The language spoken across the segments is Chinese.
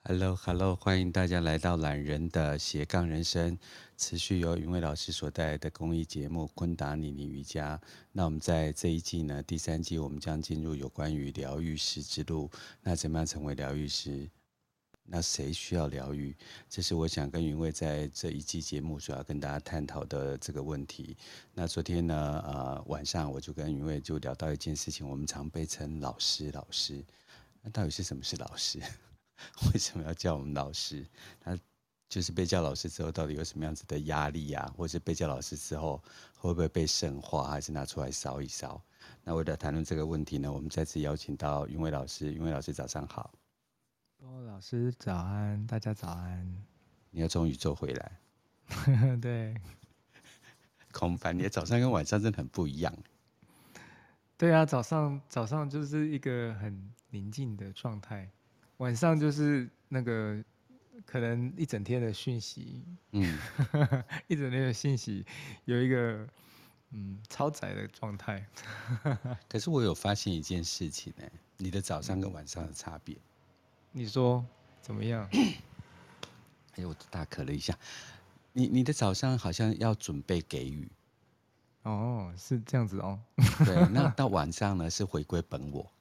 Hello，欢迎大家来到懒人的斜杠人生，持续由云伟老师所带来的公益节目昆达尼尼瑜伽。那我们在这一季呢，第3季，我们将进入有关于疗愈师之路。那怎么样成为疗愈师？那谁需要疗愈？这是我想跟云伟在这一季节目所要跟大家探讨的这个问题。那昨天呢，晚上我就跟云伟就聊到一件事情，我们常被称老师，那到底是什么是老师？为什么要叫我们老师？他就是被叫老师之后，到底有什么样子的压力啊？或者被叫老师之后，会不会被圣化，还是拿出来烧一烧？那为了谈论这个问题呢，我们再次邀请到云伟老师。云伟老师，早上好。 老师早安，大家早安。 你要从宇宙回来， 对， 空翻。你的早上跟晚上真的很不一样。 对啊，早上就是一个很宁静的状态，晚上就是那个可能一整天的讯息，一整天的信息有一个超载的状态。 可是我有发现一件事情呢，你的早上跟晚上的差别。 你说怎么样？ 哎，我大咳了一下。你的早上好像要准备给予。 哦，是这样子哦。 对，那到晚上呢是回归本我。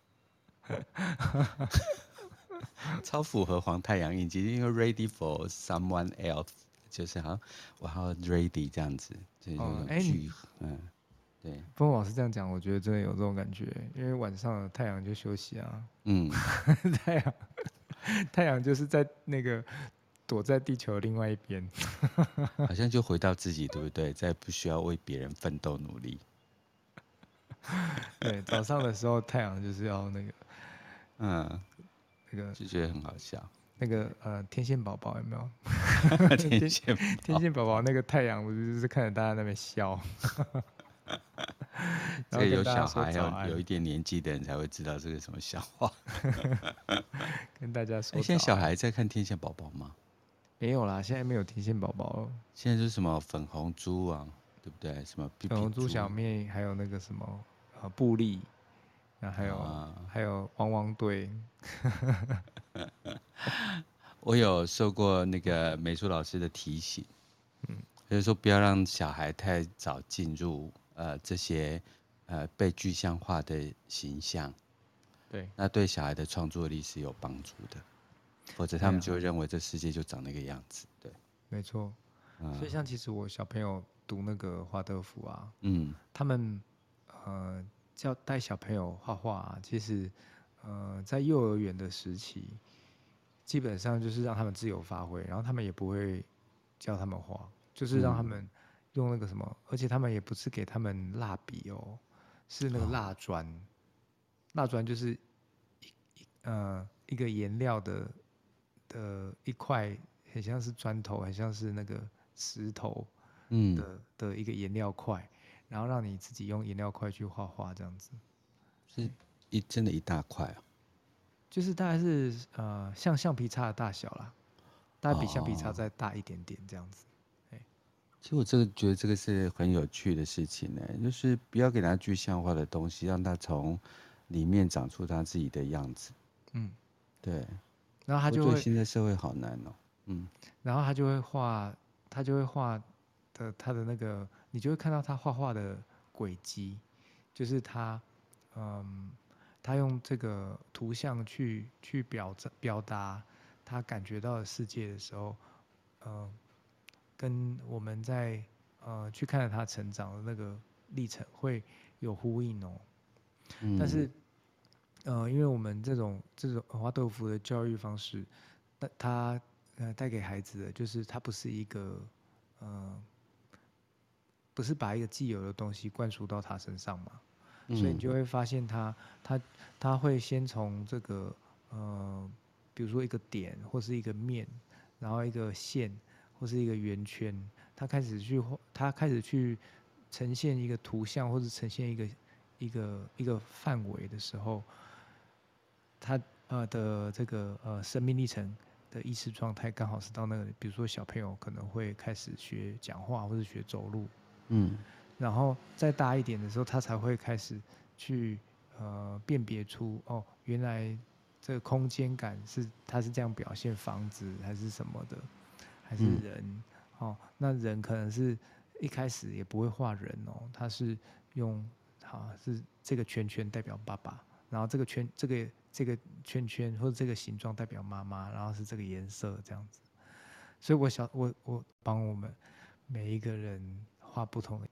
超符合黄太阳印记，因为 ready for someone else， 就是好像我要 ready 这样子，就是有一种聚合。对， 不过老师这样讲，我觉得真的有这种感觉，因为晚上太阳就休息啊，太阳太阳就是在那个躲在地球的另外一边。 好像就回到自己，对不对？再不需要为别人奋斗努力。 对，早上的时候太阳就是要嗯， 那个就觉得很好笑。 天线宝宝有没有？ 天线天宝宝， 线宝宝那个太阳，我就是看着大家那边笑，然后这个有跟大家说小孩早安， 有一点年纪的人才会知道这个什么笑话。 跟大家哎， 说早安。 现在小孩在看天线宝宝吗？ 没有啦，现在没有天线宝宝了， 现在就是什么粉红猪啊，对不对？什么屁粉红猪、 屁猪小妹，还有那个什么布利，那还有啊。 还有汪汪队。 我有受过那个美术老师的提醒，就是说不要让小孩太早进入这些被具象化的形象， 对， 那对小孩的创作力是有帮助的，否则他对啊， 们就会认为这世界就长那个样子。对， 没错。所以像其实我小朋友读那个华德福啊，他们叫带小朋友画画啊，其实在幼儿园的时期，基本上就是让他们自由发挥，然后他们也不会教他们画，就是让他们用那个什么，而且他们也不是给他们蜡笔哦，是那个蜡砖，蜡砖就是一个颜料的一块，很像是砖头，很像是那个石头的一个颜料块，然后让你自己用颜料块去画画这样子。 是真的一大块啊。 就是大概是像橡皮擦的大小啦，大概比橡皮擦再大一点点这样子。 其实我觉得这个是很有趣的事情呢，就是不要给他具象化的东西，让他从里面长出他自己的样子。 嗯， 对， 然后他我觉得就会， 现在社会好难哦。 然后他就会画，他就会画他的那个，你就会看到他画画的轨迹，就是嗯，他用这个图像去表达他感觉到的世界的时候，跟我们在去看着他成长的那个历程会有呼应哦。但是因为我们这种华德福的教育方式，那它带给孩子的就是它不是一个呃不是把一个既有的东西灌输到他身上嘛，所以你就会发现他他会先从这个比如说一个点或是一个面，然后一个线或是一个圆圈，他开始去呈现一个图像或者呈现一个范围的时候，他的这个生命历程的意识状态刚好是到那个，比如说小朋友可能会开始学讲话或者学走路，然后再大一点的时候，他才会开始去辨别出哦，原来这个空间感它是这样表现房子还是什么的，还是人？那人可能是一开始也不会画人哦，他是用是这个圈圈代表爸爸，然后这个圈圈或者这个形状代表妈妈，然后是这个颜色这样子。所以我帮我们每一个人画不同的，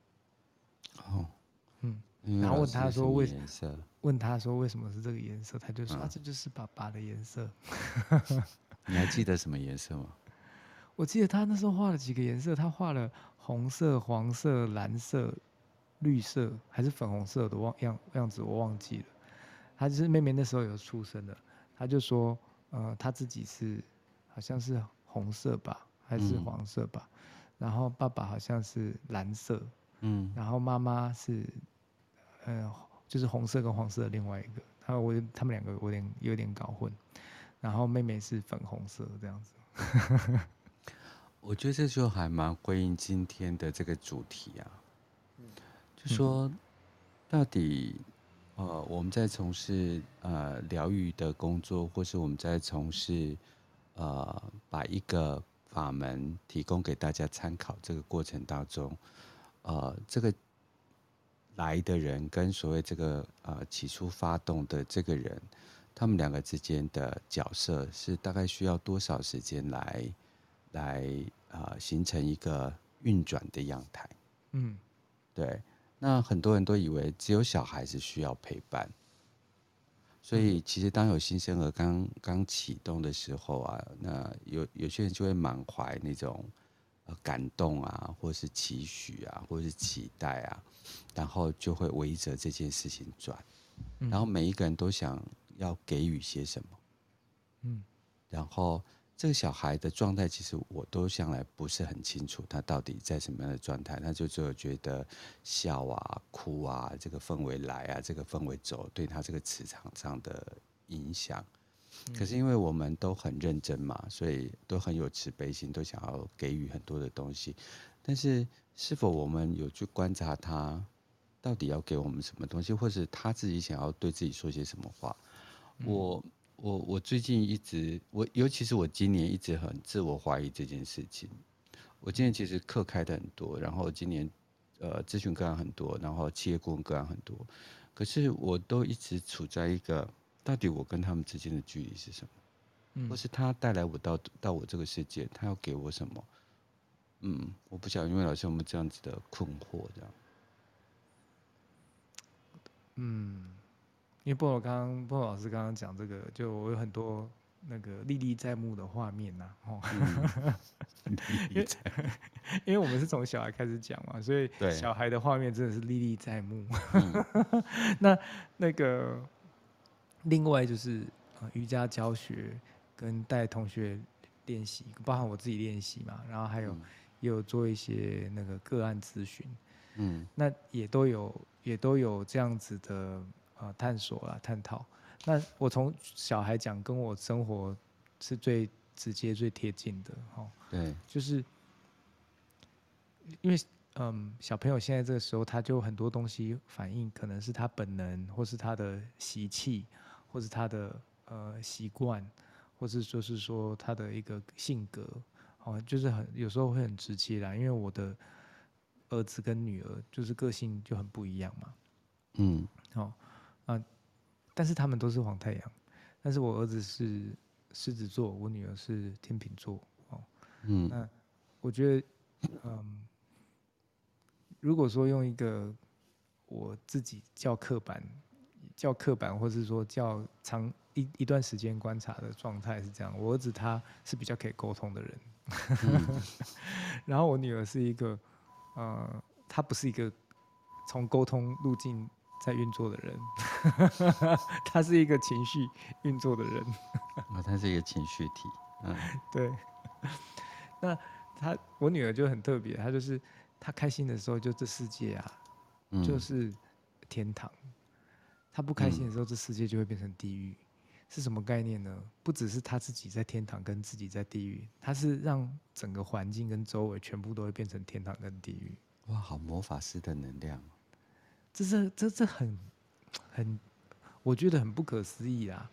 然后问他说问他说为什么是这个颜色，他就说这就是爸爸的颜色。 你还记得什么颜色吗？ 我记得他那时候画了几个颜色，他画了红色、黄色、蓝色、绿色，还是粉红色的样子我忘记了。他就是妹妹那时候有出生的，他就说他自己是好像是红色吧，还是黄色吧，然后爸爸好像是蓝色，然后妈妈是就是红色跟黄色的另外一个，他们两个有点搞混，然后妹妹是粉红色这样子。 我觉得这就还蛮回应今天的这个主题啊，就说到底我们在从事疗愈的工作，或是我们在从事把一个法门提供给大家参考这个过程当中，这个来的人跟所谓这个起初发动的这个人，他们两个之间的角色是大概需要多少时间来形成一个运转的样态？对。那很多人都以为只有小孩子需要陪伴，所以其实当有新生儿刚启动的时候啊，那有些人就会满怀那种感动啊，或是期许啊，或是期待啊，然后就会围着这件事情转，然后每一个人都想要给予些什么，然后这个小孩的状态，其实我都向来不是很清楚，他到底在什么样的状态。他就只有觉得笑啊、哭啊，这个氛围来啊，这个氛围走，对他这个磁场上的影响。可是因为我们都很认真嘛，所以都很有慈悲心，都想要给予很多的东西。但是是否我们有去观察他到底要给我们什么东西，或是他自己想要对自己说些什么话？我最近尤其是我今年一直很自我怀疑这件事情。我今年其实课开的很多，然后今年咨询个案很多，然后企业顾问个案很多，可是我都一直处在一个到底我跟他们之间的距离是什么，或是他带来我到我这个世界，他要给我什么？我不晓得，因为老师有没有这样子的困惑？这样， 因为波波老师刚刚讲这个，就我有很多那个历历在目的画面呐， 历历在目。 因为我们是从小孩开始讲嘛，所以对， 小孩的画面真的是历历在目。那个另外就是瑜伽教学跟带同学练习，包含我自己练习嘛，然后还有也有做一些那个个案咨询，那也都有这样子的探索啦、探讨。那我从小孩讲，跟我生活是最直接、最贴近的， 对， 就是因为小朋友现在这个时候，他就很多东西反应，可能是他本能，或是他的习气，或是他的习惯，或是就是说他的一个性格，就是有时候会很直接啦。因为我的儿子跟女儿就是个性就很不一样嘛，但是他们都是黄太阳，但是我儿子是狮子座，我女儿是天秤座，那我觉得，如果说用一个我自己较刻板，或是说较长一段时间观察的状态是这样，我儿子他是比较可以沟通的人，然后我女儿是一个，她不是一个从沟通路径在运作的人，她是一个情绪运作的人， 他是一个情绪体， 对，那我女儿就很特别，她就是她开心的时候，就这世界啊，就是天堂；她不开心的时候，这世界就会变成地狱。是什么概念呢？不只是她自己在天堂跟自己在地狱，她是让整个环境跟周围全部都会变成天堂跟地狱。 哇，好魔法师的能量。 这很，我觉得很不可思议啊！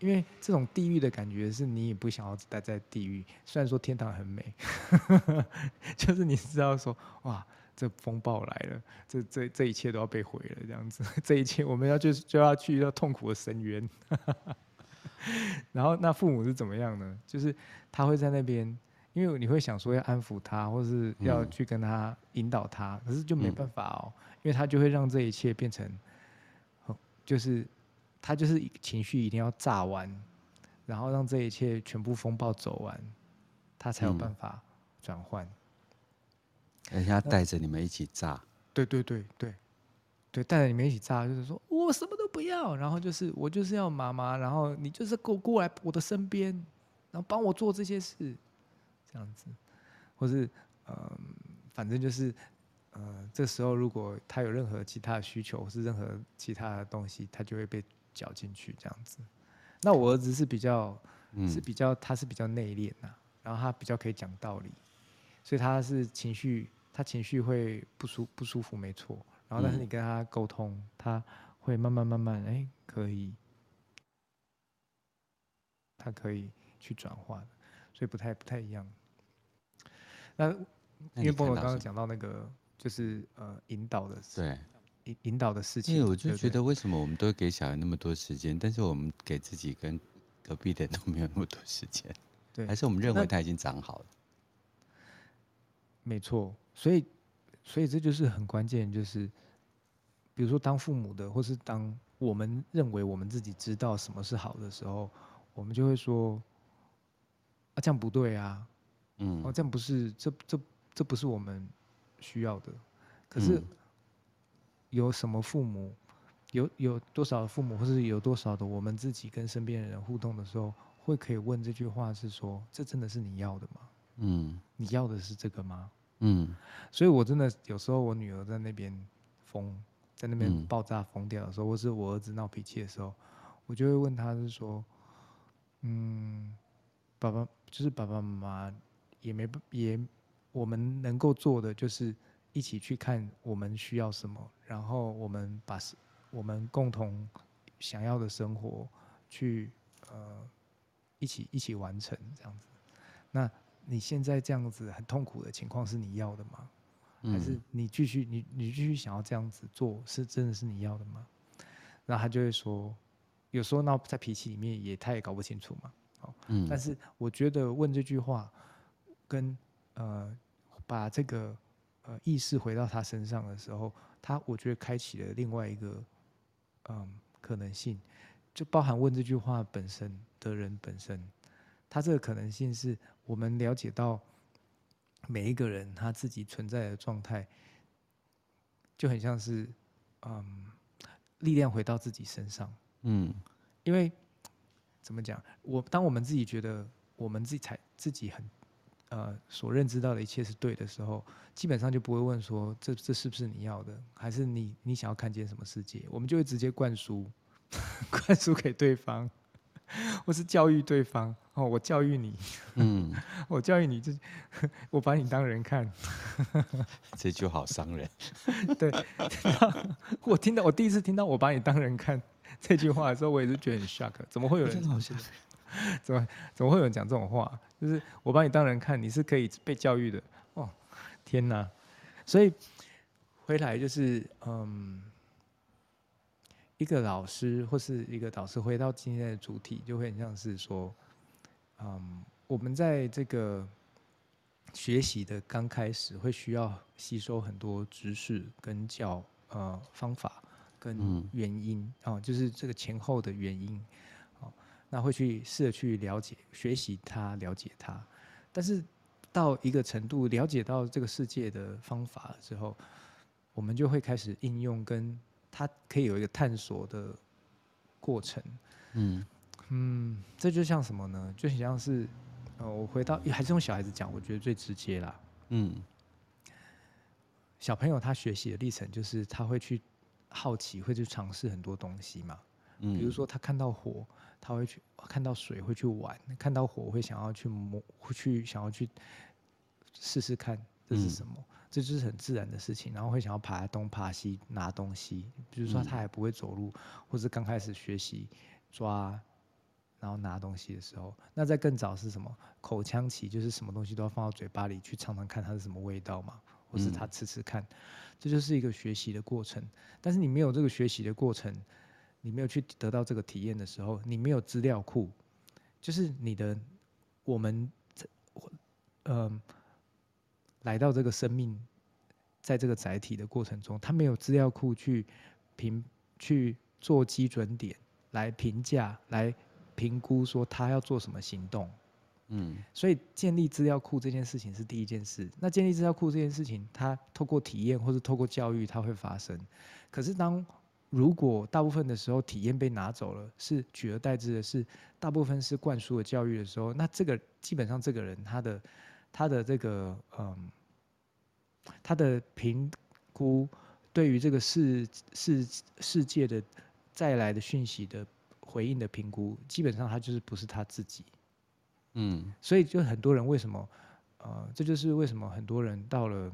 因为这种地狱的感觉是你也不想要待在地狱，虽然说天堂很美，就是你知道说哇，这风暴来了，这一切都要被毁了，这样子，这一切我们就要去到痛苦的深渊。然后那父母是怎么样呢？就是他会在那边，因为你会想说要安抚他，或是要去跟他引导他，可是就没办法哦，因为他就会让这一切变成，就是他就是情绪一定要炸完，然后让这一切全部风暴走完，他才有办法转换。 而且他带着你们一起炸。 对对对对对，带着你们一起炸，就是说我什么都不要，然后就是我就是要妈妈，然后你就是过来我的身边，然后帮我做这些事，这样子，或是反正就是这时候如果他有任何其他的需求，或是任何其他的东西，他就会被搅进去这样子。那我儿子是比较他是比较内敛呐，然后他比较可以讲道理，所以他情绪会不舒服没错，然后但是你跟他沟通，他会慢慢他可以去转化的，所以不太一样。那因为波总刚刚讲到那个就是引导的对引导的事情， 因为我就觉得为什么我们都给小孩那么多时间，但是我们给自己跟隔壁的人都没有那么多时间， 对， 还是我们认为他已经长好了？ 没错，所以这就是很关键，就是比如说当父母的，或是当我们认为我们自己知道什么是好的时候，我们就会说啊这样不对啊，这样不是这不是我们需要的。可是有什么父母，有多少的父母，或是有多少的我们自己跟身边的人互动的时候，会可以问这句话是说，这真的是你要的吗？你要的是这个吗？所以我真的有时候我女儿在那边在那边爆炸疯掉的时候，或是我儿子闹脾气的时候，我就会问他是说，爸爸妈妈也我们能够做的就是一起去看我们需要什么，然后我们把我们共同想要的生活去一起完成这样子。那你现在这样子很痛苦的情况是你要的吗？还是你继续想要这样子做是真的是你要的吗？然后他就会说，有时候那在脾气里面他也搞不清楚嘛。但是我觉得问这句话跟把这个意识回到他身上的时候，我觉得开启了另外一个可能性，就包含问这句话本身的人本身，他这个可能性是我们了解到每一个人他自己存在的状态，就很像是力量回到自己身上。因为怎么讲，当我们自己觉得我们自己很所认知到的一切是对的时候，基本上就不会问说这是不是你要的，还是你想要看见什么世界，我们就会直接灌输灌输给对方，或是教育对方。我教育你，我教育你，我把你当人看。 这句好伤人。 对，我第一次听到我把你当人看这句话的时候，我也是觉得很 shock， 怎么会有人真的好像怎么会有人讲这种话？就是我把你当人看，你是可以被教育的。哦，天哪！所以回来就是一个老师或是一个导师回到今天的主题，就会很像是说，我们在这个学习的刚开始会需要吸收很多知识跟方法跟原因就是这个前后的原因，那会去试着去了解学习它了解它，但是到一个程度了解到这个世界的方法之后，我们就会开始应用，跟它可以有一个探索的过程。这就像什么呢？就很像是我回到还是用小孩子讲，我觉得最直接啦。小朋友他学习的历程就是他会去好奇，会去尝试很多东西嘛。比如说他看到火，他会去看到水会去玩，看到火会想要去摸，会想要去试试看这是什么。这就是很自然的事情，然后会想要爬东爬西拿东西。比如说他还不会走路，或是刚开始学习抓然后拿东西的时候。那在更早是什么口腔期，就是什么东西都要放到嘴巴里去尝尝看它是什么味道嘛，或是它吃吃看，这就是一个学习的过程。但是你没有这个学习的过程，你没有去得到这个体验的时候，你没有资料库，就是我们来到这个生命，在这个载体的过程中，他没有资料库去做基准点来评价、来评估说他要做什么行动。所以建立资料库这件事情是第一件事。那建立资料库这件事情，它透过体验或是透过教育，它会发生。可是如果大部分的时候体验被拿走了，是取而代之的是大部分是灌输的教育的时候，那基本上这个人他的这个他的评估对于这个世界的再来的讯息的回应的评估，基本上他就是不是他自己。所以就很多人为什么这就是为什么很多人到了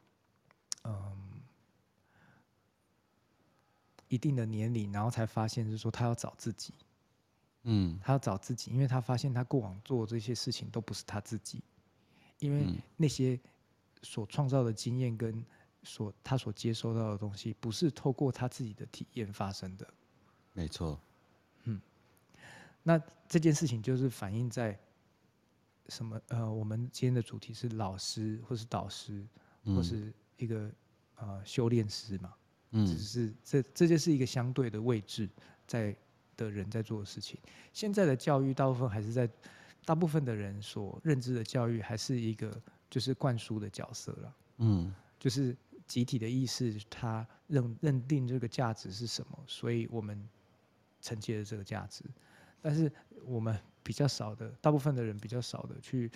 一定的年龄，然后才发现是说他要找自己。他要找自己，因为他发现他过往做这些事情都不是他自己，因为那些所创造的经验跟他所接收到的东西，不是透过他自己的体验发生的。 没错。 那这件事情就是反映在什么？我们今天的主题是老师，或是导师，或是一个修炼师嘛。只是这就是一个相对的位置的人在做的事情。现在的教育大部分还是在大部分的人所认知的教育，还是一个就是灌输的角色了。就是集体的意识，他认定这个价值是什么，所以我们承接了这个价值。但是我们比较少的，大部分的人比较少的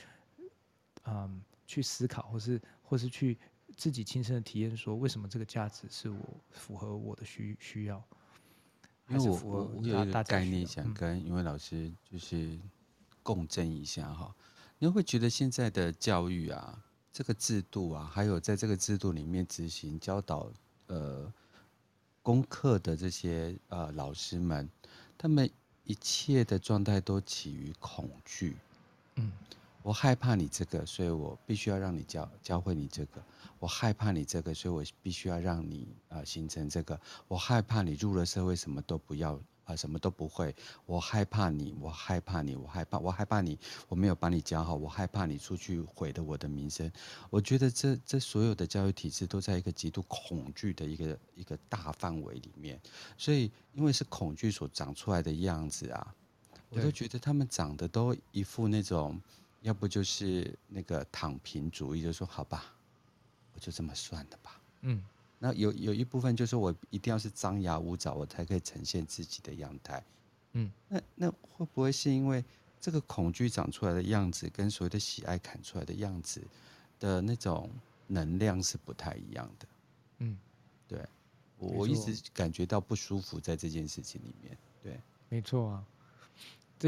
去思考，或是去自己亲身的体验，说为什么这个价值是符合我的需要， 因为我有一个概念想跟云伟老师就是共振一下哈。你会觉得现在的教育啊，这个制度啊，还有在这个制度里面执行教导功课的这些老师们，他们一切的状态都起于恐惧。我害怕你这个，所以我必须要让你教会你这个。我害怕你这个，所以我必须要让你形成这个。我害怕你入了社会什么都不要什么都不会。我害怕你，我害怕你，我害怕你，我没有把你教好。我害怕你出去毁了我的名声。我觉得这所有的教育体制都在一个极度恐惧的一个大范围里面。所以因为是恐惧所长出来的样子啊，我都觉得他们长得都一副那种。要不就是那个躺平主义，就说好吧，我就这么算了吧。那有一部分就是我一定要是张牙舞爪，我才可以呈现自己的样态。那会不会是因为这个恐惧长出来的样子，跟所谓的喜爱看出来的样子的那种能量是不太一样的？对，我一直感觉到不舒服在这件事情里面。对， 没错啊，这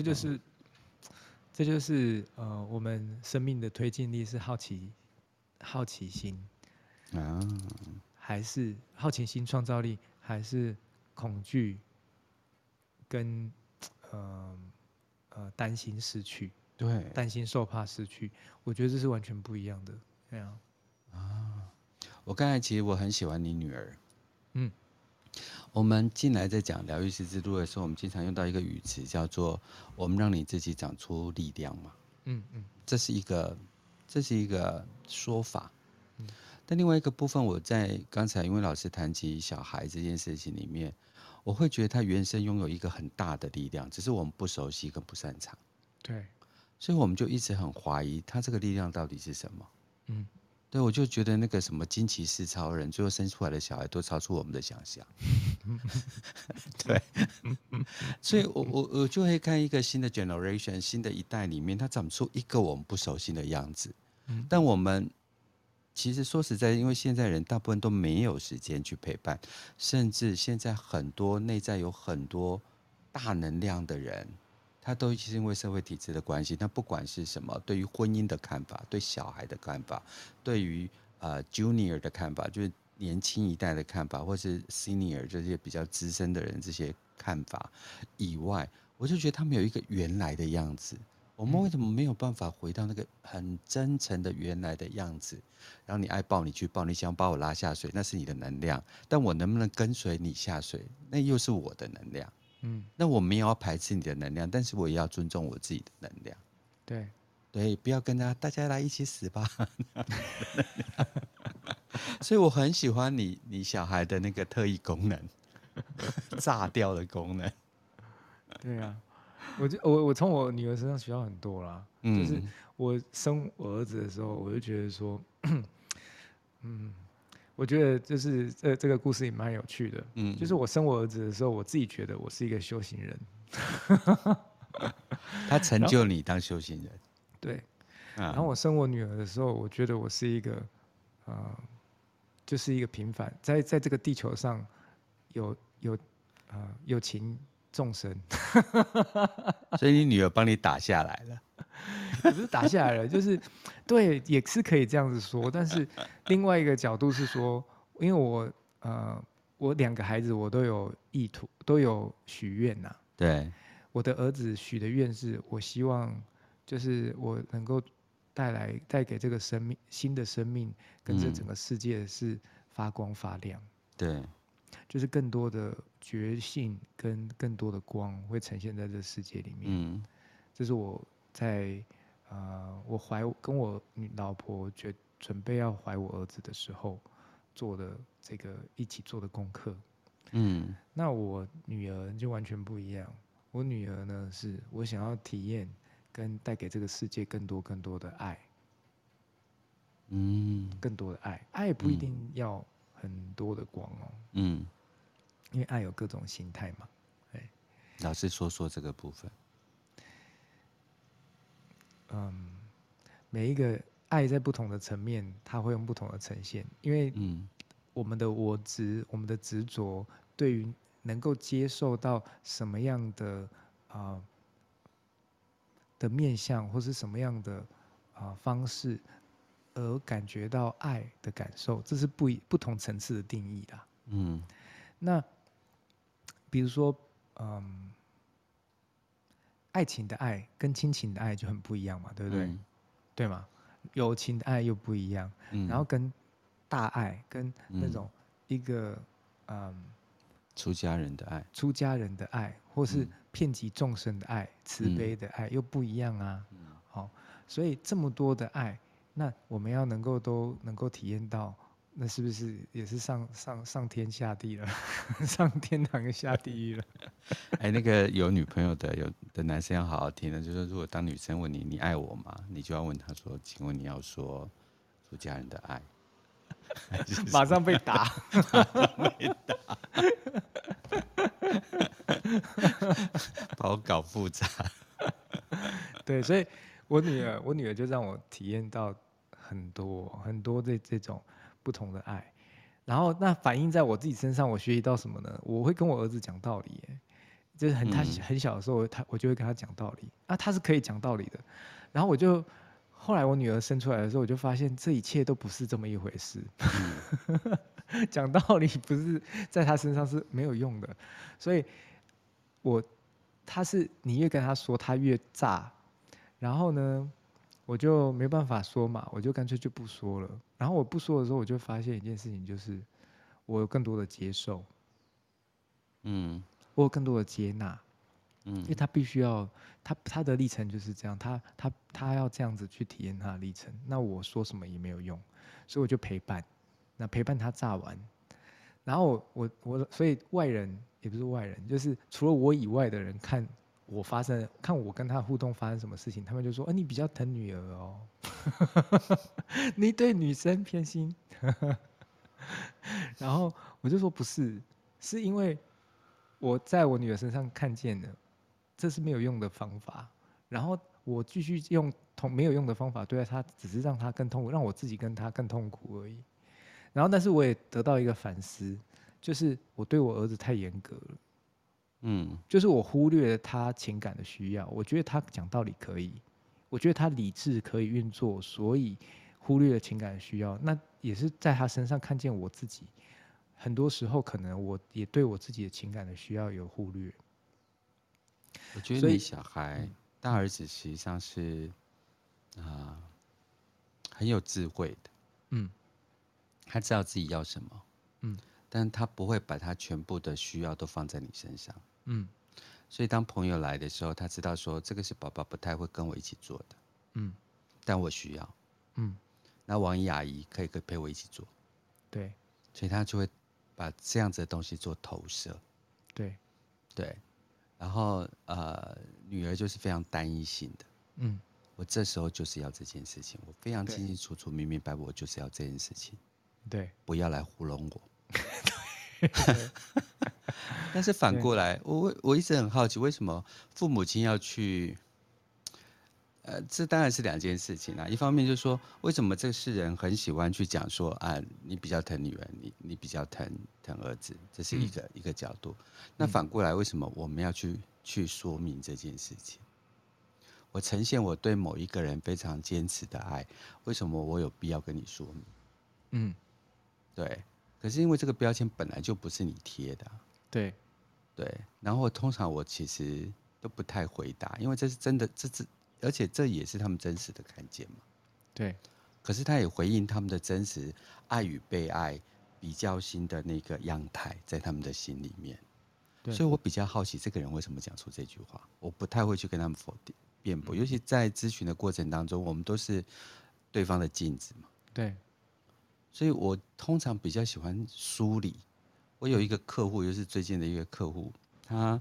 就是我们生命的推进力是好奇心啊，还是好奇心、创造力，还是恐惧跟担心失去？ 对， 担心受怕失去，我觉得这是完全不一样的。对啊， 我刚才其实我很喜欢你女儿。我们进来在讲疗愈师之路的时候，我们经常用到一个语词叫做"我们让你自己长出力量"嘛。这是一个说法。但另外一个部分，我在刚才因为老师谈及小孩这件事情里面，我会觉得他原生拥有一个很大的力量，只是我们不熟悉跟不擅长。 对， 所以我们就一直很怀疑他这个力量到底是什么。对，我就觉得那个什么惊奇四超人，最后生出来的小孩都超出我们的想象。对，所以我就会看一个新的 generation， 新的一代里面，他长出一个我们不熟悉的样子。但我们其实说实在，因为现在人大部分都没有时间去陪伴，甚至现在很多内在有很多大能量的人。他都是因为社会体制的关系，他不管是什么，对于婚姻的看法，对小孩的看法，对于junior 的看法，就是年轻一代的看法，或是 senior 这些比较资深的人这些看法以外， 我就觉得他们有一个原来的样子。我们为什么没有办法回到那个很真诚的原来的样子？然后你爱抱你去抱，你想把我拉下水，那是你的能量。但我能不能跟随你下水，那又是我的能量。那我没有要排斥你的能量，但是我也要尊重我自己的能量。 对对，不要跟大家来一起死吧。所以我很喜欢你小孩的那个特异功能，炸掉的功能。 对啊，我从我女儿身上学到很多啦。就是我生我儿子的时候，我就觉得说，我觉得就是这个故事也蛮有趣的。就是我生我儿子的时候，我自己觉得我是一个修行人。 他成就你当修行人。 对。然后我生我女儿的时候，我觉得我是一个，就是一个平凡，在这个地球上有情众生。 所以你女儿帮你打下来了。 也不是打下来了，就是对，也是可以这样子说。但是另外一个角度是说，因为我2个孩子我都有意图，都有许愿呐。 对， 我的儿子许的愿是，我希望就是我能够带给这个生命新的生命，跟这整个世界是发光发亮。 对， 就是更多的觉性跟更多的光会呈现在这世界里面。这是我在我跟我老婆准备要怀我儿子的时候做的这个一起做的功课。那我女儿就完全不一样。我女儿呢，是我想要体验跟带给这个世界更多的爱。更多的爱，爱不一定要很多的光哦。因为爱有各种形态嘛。 老师说这个部分。 每一个爱在不同的层面，它会用不同的呈现。因为我们的我执，我们的执着，对于能够接受到什么样的的面向，或是什么样的方式，而感觉到爱的感受，这是不同层次的定义啦。那比如说，爱情的爱跟亲情的爱就很不一样嘛，对不对？对吗？友情的爱又不一样。然后跟大爱，跟那种一个出家人的爱， 或是遍及众生的爱，慈悲的爱又不一样啊。好，所以这么多的爱，那我们要都能够体验到，那是不是也是上天下地了？上天堂跟下地狱了？ 那个有女朋友的男生要好好听的，就是如果当女生问你爱我吗？你就要问他说，请问你要说出家人的爱， 马上被打。 把我搞复杂。 对，所以我女儿就让我体验到很多这种不同的爱。然后那反映在我自己身上，我学习到什么呢？我会跟我儿子讲道理。就是他很小的时候，我就会跟他讲道理。他是可以讲道理的。然后后来我女儿生出来的时候，我就发现这一切都不是这么一回事。讲道理不是在他身上是没有用的。所以你越跟他说，他越炸。然后呢，我就没办法说嘛，我就干脆就不说了。然后我不说的时候，我就发现一件事情，就是我有更多的接受。我有更多的接纳。因为他必须要，他的历程就是这样，他要这样子去体验他的历程。那我说什么也没有用，所以我就陪伴。那陪伴他炸完，然后所以外人也不是外人，就是除了我以外的人看我跟他互动发生什么事情，他们就说：你比较疼女儿哦，你对女生偏心。然后我就说不是，是因为我在我女儿身上看见了，这是没有用的方法。然后我继续用没有用的方法对待她，只是让她更痛苦，让我自己跟她更痛苦而已。然后，但是我也得到一个反思，就是我对我儿子太严格了。就是我忽略了他情感的需要。我觉得他讲道理可以，我觉得他理智可以运作，所以忽略了情感的需要。那也是在他身上看见我自己，很多时候可能我也对我自己的情感的需要有忽略。 我觉得所以， 你小孩大儿子实际上是很有智慧的， 嗯他知道自己要什么， 嗯但他不会把他全部的需要都放在你身上。 嗯所以当朋友来的时候，他知道说这个是爸爸不太会跟我一起做的， 嗯但我需要。 嗯， 那王姨阿姨可以陪我一起做， 对所以他就会把这样子的东西做投射。 对， 对，然后女儿就是非常单一性的。 嗯我这时候就是要这件事情，我非常对清清楚楚、明明白白，我就是要这件事情， 对不要来糊弄我。 对但是反对， 过来，我一直很好奇，为什么父母亲要去？这当然是两件事情啦。一方面就是说，为什么这个世人很喜欢去讲说啊，你比较疼女儿，你比较疼儿子，这是一个角度。那反过来，为什么我们要去说明这件事情？我呈现我对某一个人非常坚持的爱，为什么我有必要跟你说明？ 嗯对，可是因为这个标签本来就不是你贴的对对。然后通常我其实都不太回答，因为这是真的，而且这也是他们真实的看见嘛。 对， 可是他也回应他们的真实爱与被爱比较心的那个样态，在他们的心里面。所以我比较好奇这个人为什么讲出这句话，我不太会去跟他们否定辩驳，尤其在咨询的过程当中，我们都是对方的镜子嘛。 对， 所以我通常比较喜欢梳理。我有一个客户，就是最近的一个客户，他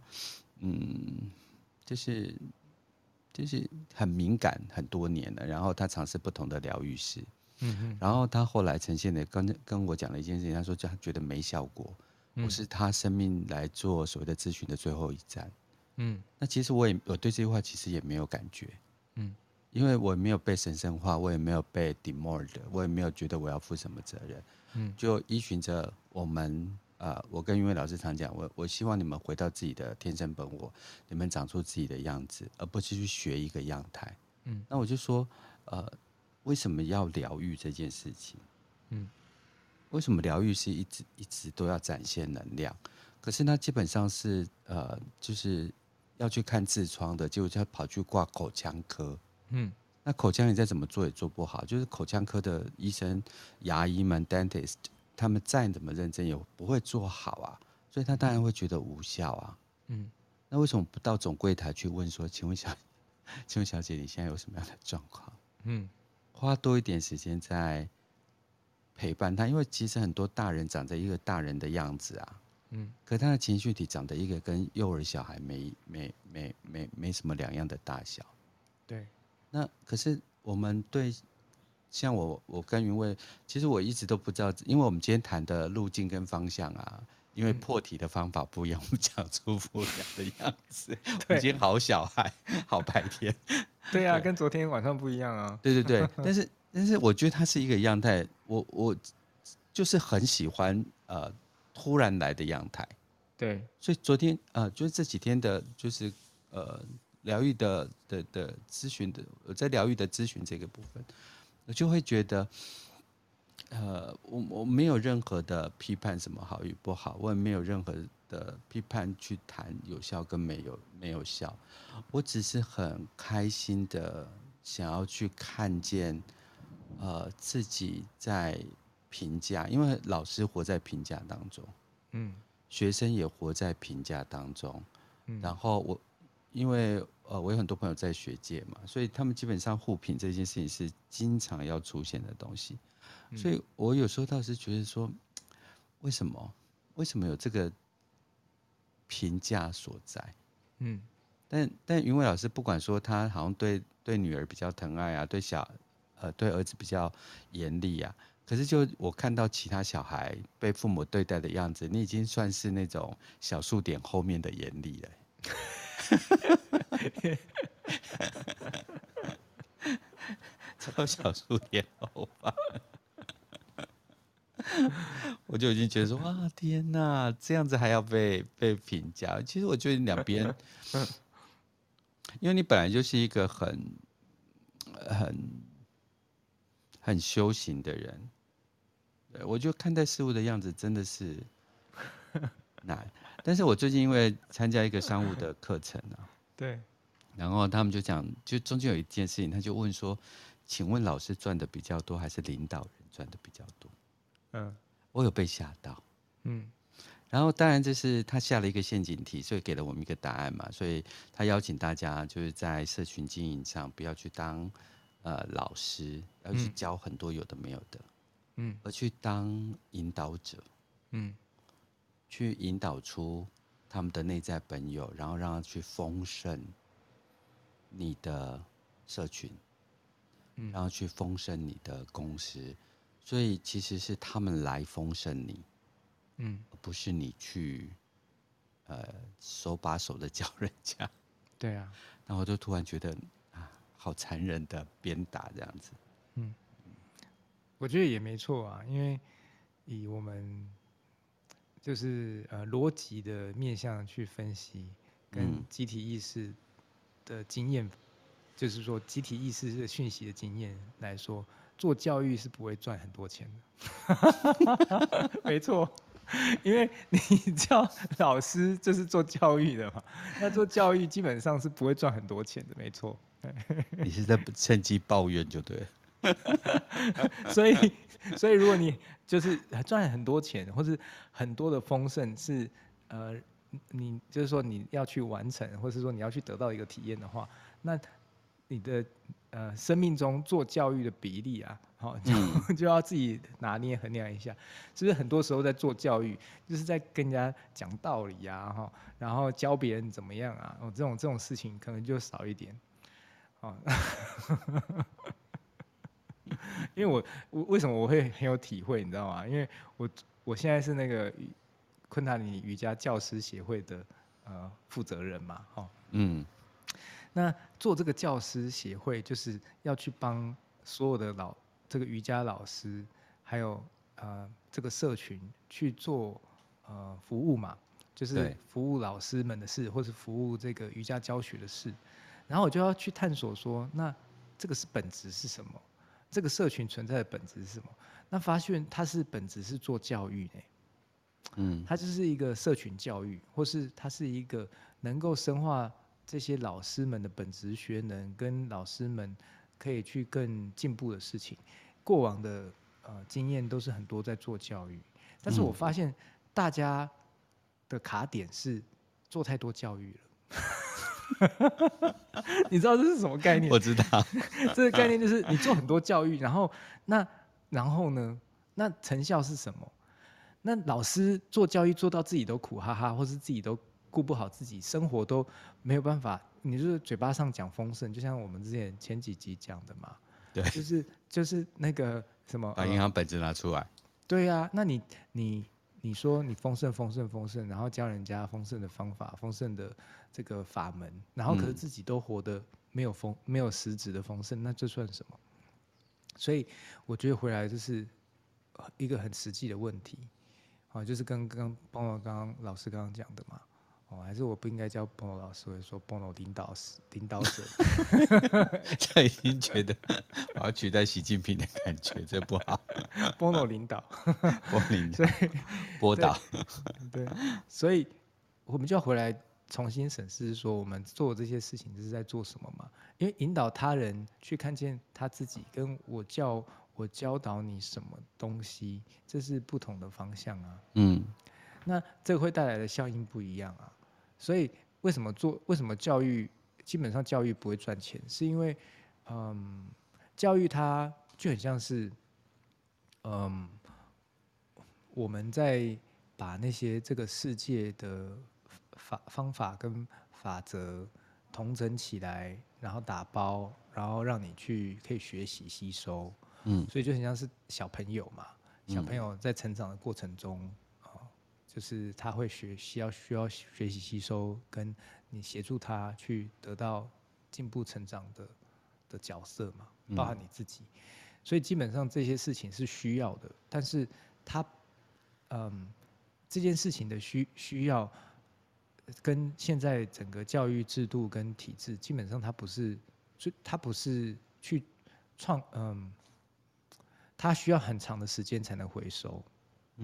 就是很敏感很多年了，然后他尝试不同的疗愈师，然后他后来呈现的跟我讲了一件事情，他说他觉得没效果，我是他生命来做所谓的咨询的最后一站。那其实我对这句话其实也没有感觉，因为我也没有被神圣化，我也没有被 demoted， 我也没有觉得我要负什么责任，就依循着我跟云伟老师常讲，我希望你们回到自己的天生本我，你们长出自己的样子，而不是去学一个样态。那我就说，为什么要疗愈这件事情？为什么疗愈是一直都要展现能量？可是他基本上是就是要去看痔疮的，结果就跑去挂口腔科。那口腔你再怎么做也做不好，就是口腔科的医生、牙医们 （dentist） 他们再怎么认真也不会做好啊，所以他当然会觉得无效啊。那为什么不到总柜台去问说，请问小姐你现在有什么样的状况？花多一点时间在陪伴他，因为其实很多大人长着一个大人的样子啊，可他的情绪体长得一个跟幼儿小孩没什么两样的大小。 对， 那可是我们像我跟云蔚，其实我一直都不知道，因为我们今天谈的路径跟方向啊，因为破题的方法不一样，我们讲出不一样的样子。我们今天好小孩，好白天。 对啊，跟昨天晚上不一样啊。 对对对，但是我觉得它是一个样态，我就是很喜欢突然来的样态。 对， 所以昨天就是这几天的，就是疗愈的咨询的，在疗愈的咨询这个部分，我就会觉得，我没有任何的批判什么好与不好，我也没有任何的批判去谈有效跟没有效，我只是很开心的想要去看见，自己在评价，因为老师活在评价当中，学生也活在评价当中，然后因为我有很多朋友在学界嘛，所以他们基本上互评这件事情是经常要出现的东西，所以我有时候倒是觉得说，为什么有这个评价所在？但云伟老师不管说他好像对女儿比较疼爱啊，对儿子比较严厉啊，可是就我看到其他小孩被父母对待的样子，你已经算是那种小数点后面的严厉了。超小数点后吧，我就已经觉得说，哇，天哪，这样子还要被评价。其实我觉得两边，因为你本来就是一个很修行的人，对，我觉得看待事物的样子真的是难。但是我最近因为参加一个商务的课程啊， 对， 然后他们就讲，就中间有一件事情，他就问说：“请问老师赚的比较多，还是领导人赚的比较多？” 嗯我有被吓到。 嗯然后当然这是他下了一个陷阱题，所以给了我们一个答案嘛。所以他邀请大家就是在社群经营上不要去当老师，要去教很多有的没有的，而去当引导者，去引导出他们的内在本有，然后让他去丰盛你的社群，然后去丰盛你的公司。所以其实是他们来丰盛你，而不是你去手把手的教人家。 对啊， 然后我就突然觉得啊，好残忍的鞭打这样子。 我觉得也没错啊，因为以我们就是逻辑的面向去分析，跟集体意识的经验，就是说集体意识的讯息的经验来说，做教育是不会赚很多钱的。没错，因为你叫老师就是做教育的嘛，那做教育基本上是不会赚很多钱的，没错。 你是在趁机抱怨就对了。 所以如果你就是赚很多钱，或是很多的丰盛是你就是说你要去完成，或是说你要去得到一个体验的话，那你的生命中做教育的比例啊，好、就要自己拿捏衡量一下，是不是很多时候在做教育，就是在跟人家讲道理啊，哈，然后教别人怎么样啊，这种事情可能就少一点，哦。因为我为什么我会很有体会，你知道吗？因为我现在是那个昆达里瑜伽教师协会的负责人嘛，哈。那做这个教师协会，就是要去帮所有的这个瑜伽老师，还有这个社群去做服务嘛，就是服务老师们的事，或是服务这个瑜伽教学的事。然后我就要去探索说，那这个是本质是什么？这个社群存在的本质是什么？那发现它是本质是做教育呢，它就是一个社群教育，或是它是一个能够深化这些老师们的本质学能，跟老师们可以去更进步的事情。过往的经验都是很多在做教育，但是我发现大家的卡点是做太多教育了。你知道这是什么概念？ 我知道。 这个概念就是你做很多教育，然后呢？那成效是什么？那老师做教育做到自己都苦哈哈，或是自己都顾不好自己，生活都没有办法。你就是嘴巴上讲丰盛，就像我们之前前几集讲的嘛， 对， 就是那个什么把银行本子拿出来。 对呀、那你说你丰盛，然后教人家丰盛的方法、丰盛的这个法门，然后可是自己都活得没有实质的丰盛，那这算什么？所以我觉得回来就是一个很实际的问题，就是跟刚刚老师刚刚讲的嘛，还是我不应该叫 Bono 老师，我说 Bono 领导者， 他已经觉得我要取代习近平的感觉，这不好。 Bono 领导，所以波导。 对，所以我们就要回来重新审视，说我们做这些事情是在做什么嘛？因为引导他人去看见他自己，跟我教导你什么东西，这是不同的方向啊。那这个会带来的效应不一样啊。所以为什么教育基本上教育不会赚钱，是因为教育它就很像是我们在把那些这个世界的方法跟法则统整起来，然后打包，然后让你去可以学习吸收。所以就很像是小朋友嘛，小朋友在成长的过程中，就是他会需要学习吸收，跟你协助他去得到进步成长的角色嘛，包含你自己。所以基本上这些事情是需要的，但是他这件事情的需要跟现在整个教育制度跟体制，基本上它不是去它需要很长的时间才能回收。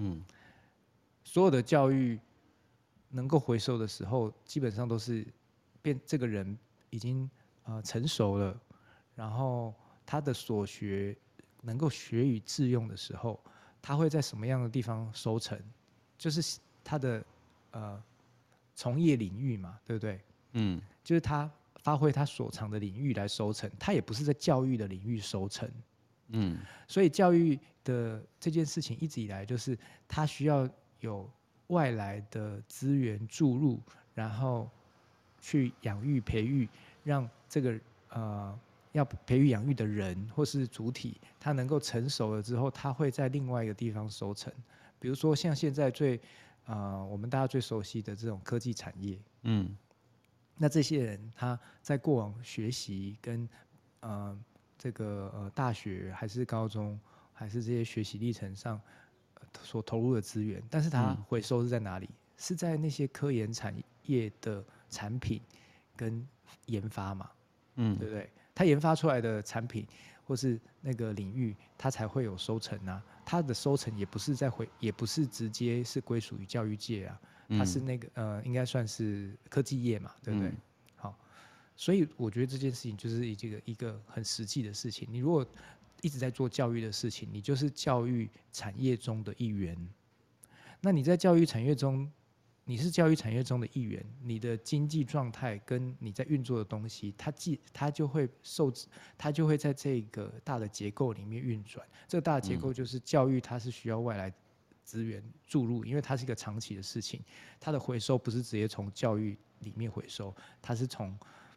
所有的教育能够回收的时候，基本上都是这个人已经成熟了，然后他的所学能够学以致用的时候，他会在什么样的地方收成？就是他的从业领域嘛，对不对？就是他发挥他所长的领域来收成，他也不是在教育的领域收成。所以教育的这件事情一直以来就是他需要有外来的资源注入，然后去养育培育，让这个要培育养育的人或是主体，他能够成熟了之后，他会在另外一个地方收成。比如说像现在我们大家最熟悉的这种科技产业，那这些人他在过往学习跟这个大学还是高中还是这些学习历程上所投入的资源，但是他回收是在哪里？是在那些科研产业的产品跟研发嘛，对不对？他研发出来的产品或是那个领域，它才会有收成啊。它的收成也不是也不是直接是归属于教育界啊，它是那个应该算是科技业嘛，对不对？好，所以我觉得这件事情就是一个很实际的事情。你如果一直在做教育的事情，你就是教育产业中的一员。那你在教育产业中，你是教育产业中的一员，你的经济状态跟你在运作的东西，它就会在这个大的结构里面运转。这个大的结构就是教育，它是需要外来资源注入，因为它是一个长期的事情，它的回收不是直接从教育里面回收，它是从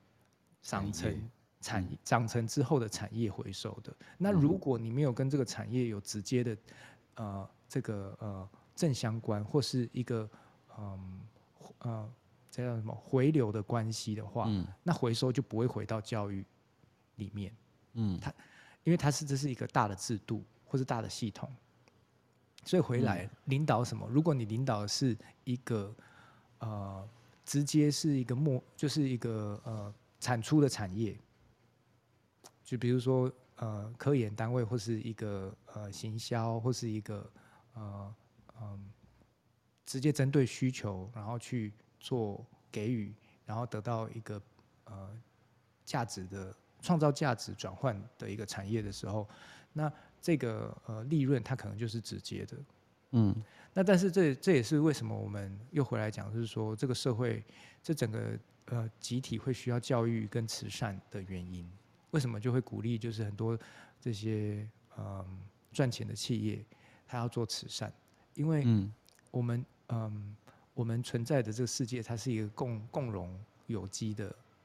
长成之后的产业回收的。那如果你没有跟这个产业有直接的正相关，或是一个这叫什么回流的关系的话，那回收就不会回到教育里面。因为这是一个大的制度或是大的系统，所以回来领导什么？如果你领导的是一个直接是一个就是一个产出的产业，就比如说科研单位或是一个行销或是一个直接针对需求，然后去做给予，然后得到一个价值的创造价值转换的一个产业的时候，那这个利润它可能就是直接的。那但是这也是为什么我们又回来讲，就是说这个社会这整个集体会需要教育跟慈善的原因。为什么就会鼓励就是很多这些赚钱的企业，它要做慈善？因为我们存在的这个世界，它是一个共荣有机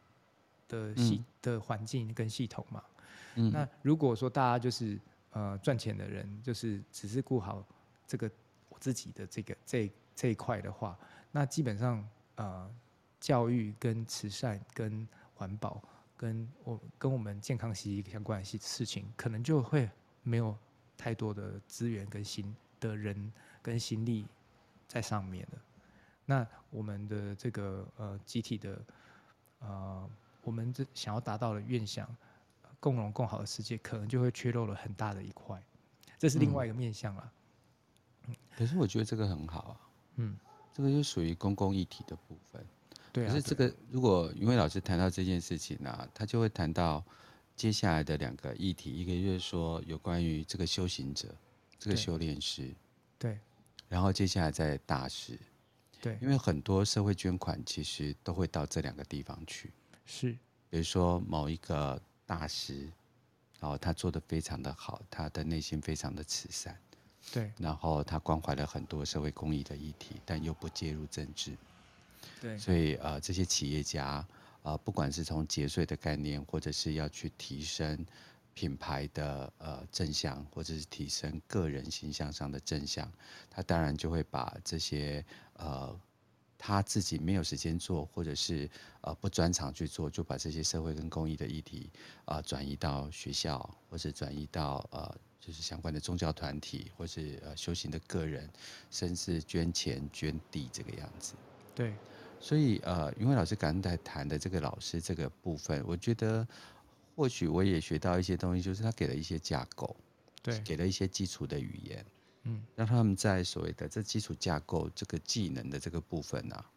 的环境跟系统嘛。那如果说大家就是赚钱的人，就是只是顾好我自己的这一块的话，那基本上教育跟慈善跟环保跟我们健康息息相关的事情，可能就会没有太多的资源跟人跟心力在上面了。那我们的这个集体的我们想要达到的愿想，共荣共好的世界，可能就会缺漏了很大的一块。这是另外一个面向啦。 可是我觉得这个很好啊。这个就属于公共议题的部分。 对啊。 可是这个如果云伟老师谈到这件事情啊，他就会谈到接下来的两个议题，一个就是说有关于这个修行者，这个修炼师， 对， 然后接下来再大师， 对， 因为很多社会捐款其实都会到这两个地方去， 是， 比如说某一个大师，然后他做得非常的好，他的内心非常的慈善， 对， 然后他关怀了很多社会公益的议题，但又不介入政治， 对， 所以这些企业家不管是从节税的概念，或者是要去提升品牌的正向，或者是提升个人形象上的正向，他当然就会把这些他自己没有时间做，或者是不专长去做，就把这些社会跟公益的议题转移到学校，或是转移到就是相关的宗教团体，或是修行的个人，甚至捐钱捐地这个样子。 对， 所以云伟老师刚才谈的这个老师这个部分，我觉得或许我也学到一些东西，就是他给了一些架构， 对， 给了一些基础的语言，让他们在所谓的这基础架构这个技能的这个部分啊，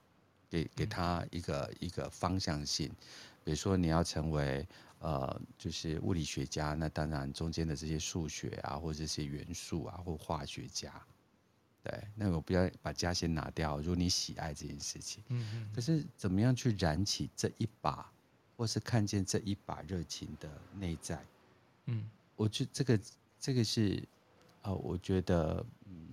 给他一个方向性。比如说你要成为就是物理学家，那当然中间的这些数学啊，或者这些元素啊，或化学家，对，那我不要把家先拿掉。如果你喜爱这件事情，可是怎么样去燃起这一把，或是看见这一把热情的内在？我觉得这个是我觉得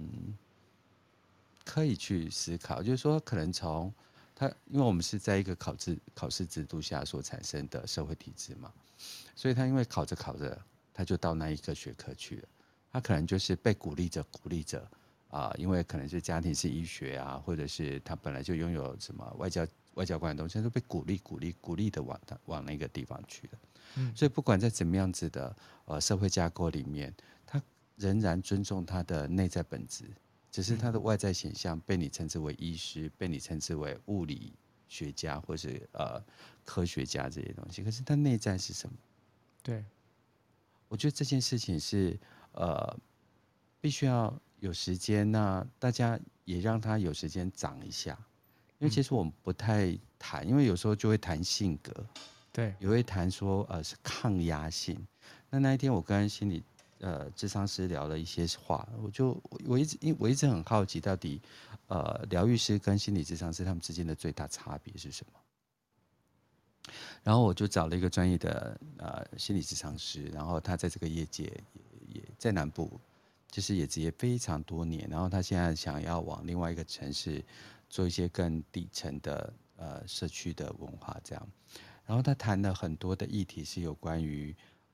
可以去思考，就是说可能从他，因为我们是在一个考试制度下所产生的社会体制嘛，所以他因为考着考着，他就到那一个学科去了。他可能就是被鼓励着因为可能是家庭是医学啊，或者是他本来就拥有什么外交官的东西，他都被鼓励的往那个地方去了。所以不管在怎么样子的社会架构里面，他仍然尊重他的内在本质，只是他的外在显象被你称之为医师，被你称之为物理学家，或是科学家这些东西。可是他内在是什么？ 对， 我觉得这件事情是必须要有时间，那大家也让他有时间长一下。因为其实我们不太谈，因为有时候就会谈性格， 对， 也会谈说是抗压性。那一天我跟心理諮商师聊了一些话，我一直很好奇，到底疗愈师跟心理諮商师他们之间的最大差别是什么？然后我就找了一个专业的心理咨商师，然后他在这个业界也在南部，就是也职业非常多年，然后他现在想要往另外一个城市做一些更底层的社区的文化这样，然后他谈了很多的议题是有关于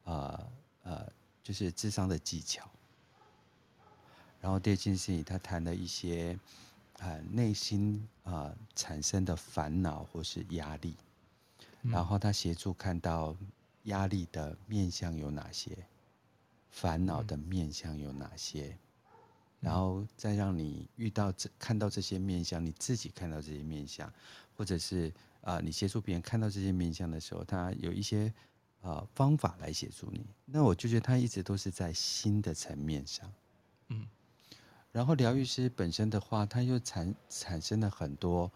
就是諮商的技巧，然后第二件事情他谈了一些内心产生的烦恼或是压力。然后他协助看到压力的面向有哪些，烦恼的面向有哪些，然后再让你看到这些面向，你自己看到这些面向，或者是你协助别人看到这些面向的时候，他有一些方法来协助你。那我就觉得他一直都是在心的层面上，然后疗愈师本身的话，他又产生了很多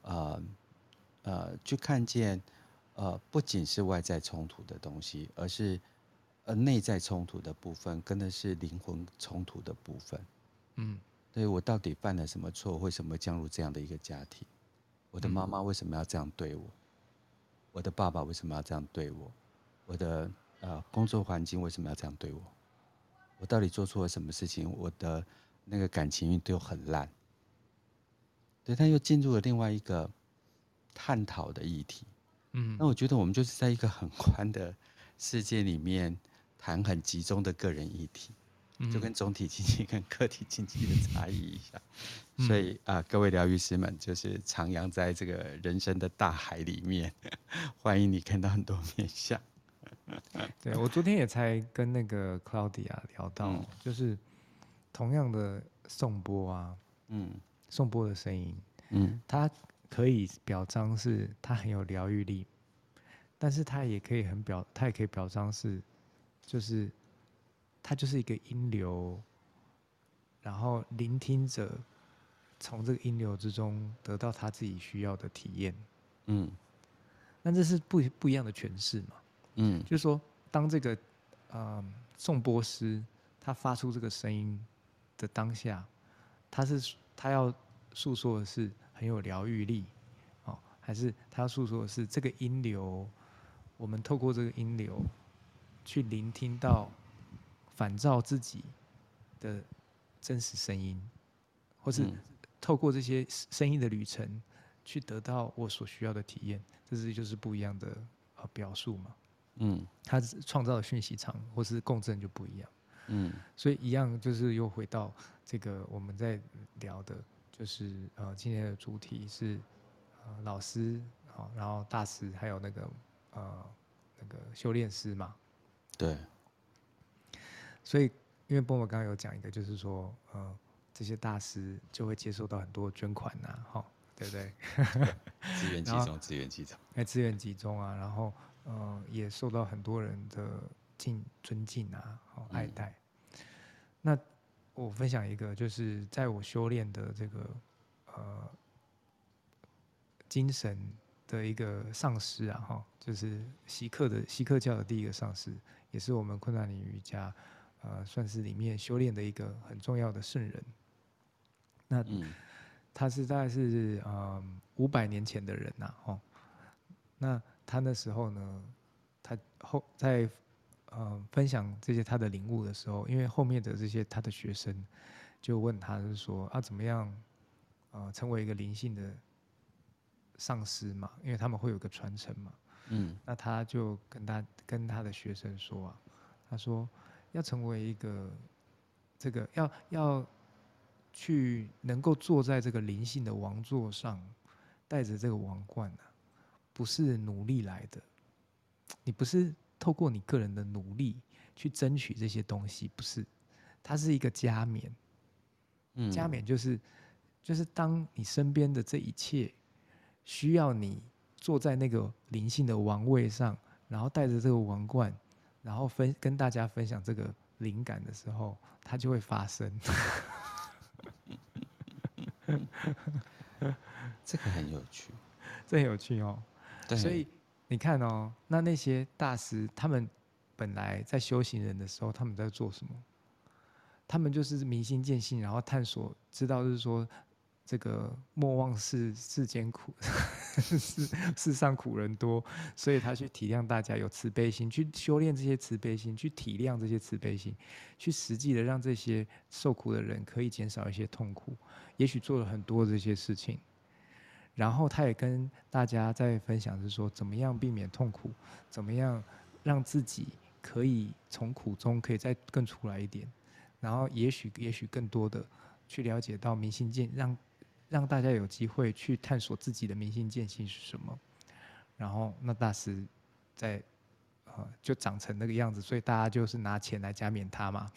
去看见。不仅是外在冲突的东西，而是内在冲突的部分，跟的是灵魂冲突的部分。对，我到底犯了什么错？为什么降入这样的一个家庭？我的妈妈为什么要这样对我？我的爸爸为什么要这样对我？我的工作环境为什么要这样对我？我到底做错了什么事情？我的那个感情运都很烂。对，他又进入了另外一个探讨的议题。那我觉得我们就是在一个很宽的世界里面谈很集中的个人议题，就跟总体经济跟个体经济的差异一样。所以各位疗愈师们，就是徜徉在这个人生的大海里面，欢迎你看到很多面向。 对，我昨天也才跟那个 Claudia 聊到，就是同样的颂钵啊，颂钵的声音，它可以表彰是它很有疗愈力，但是它也可以表彰是，就是它就是一个音流，然后聆听者从这个音流之中得到他自己需要的体验。那这是不一样的诠释嘛？就是说，当这个颂钵师他发出这个声音的当下，他要诉说的是很有疗愈力，还是他要诉说的是这个音流？我们透过这个音流去聆听到反照自己的真实声音，或是透过这些声音的旅程去得到我所需要的体验，就是不一样的表述嘛。它创造的讯息场或是共振就不一样。所以一样就是又回到这个我们在聊的，就是今天的主题是老师，然后大师，还有那个修炼师嘛。 对， 所以因为波波刚刚有讲一个，就是说这些大师就会接受到很多捐款呐，对不对？ 资源集中，资源集中。 资源集中啊，然后也受到很多人的尊敬啊，爱戴。那我分享一个，就是在我修炼的这个精神的一个上师啊，哈，就是锡克教的第一个上师，也是我们昆达里瑜伽算是里面修炼的一个很重要的圣人。那他是大概是500年前的人呐，哦，那他那时候呢，他在分享这些他的领悟的时候，因为后面的这些他的学生就问他，是说怎么样成为一个灵性的上师嘛，因为他们会有个传承嘛。那他就跟他的学生说啊，他说要成为一个这个要去能够坐在这个灵性的王座上，带着这个王冠啊，不是努力来的，你不是透过你个人的努力去争取这些东西，不是，它是一个加冕。加冕就是当你身边的这一切需要你坐在那个灵性的王位上，然后带着这个王冠，然后跟大家分享这个灵感的时候，它就会发生。 这个很有趣， 这很有趣哦。 对， 所以你看哦，那些大师他们本来在修行人的时候，他们在做什么？他们就是明心见性，然后探索，知道就是说，这个莫忘世间苦，世上苦人多，所以他去体谅大家，有慈悲心，去修炼这些慈悲心，去体谅这些慈悲心，去实际的让这些受苦的人可以减少一些痛苦。也许做了很多这些事情，然后他也跟大家在分享，是说怎么样避免痛苦，怎么样让自己可以从苦中可以再更出来一点。然后也许更多的去了解到明心见，让大家有机会去探索自己的明心见性是什么。然后那大师在就长成那个样子，所以大家就是拿钱来加冕他嘛。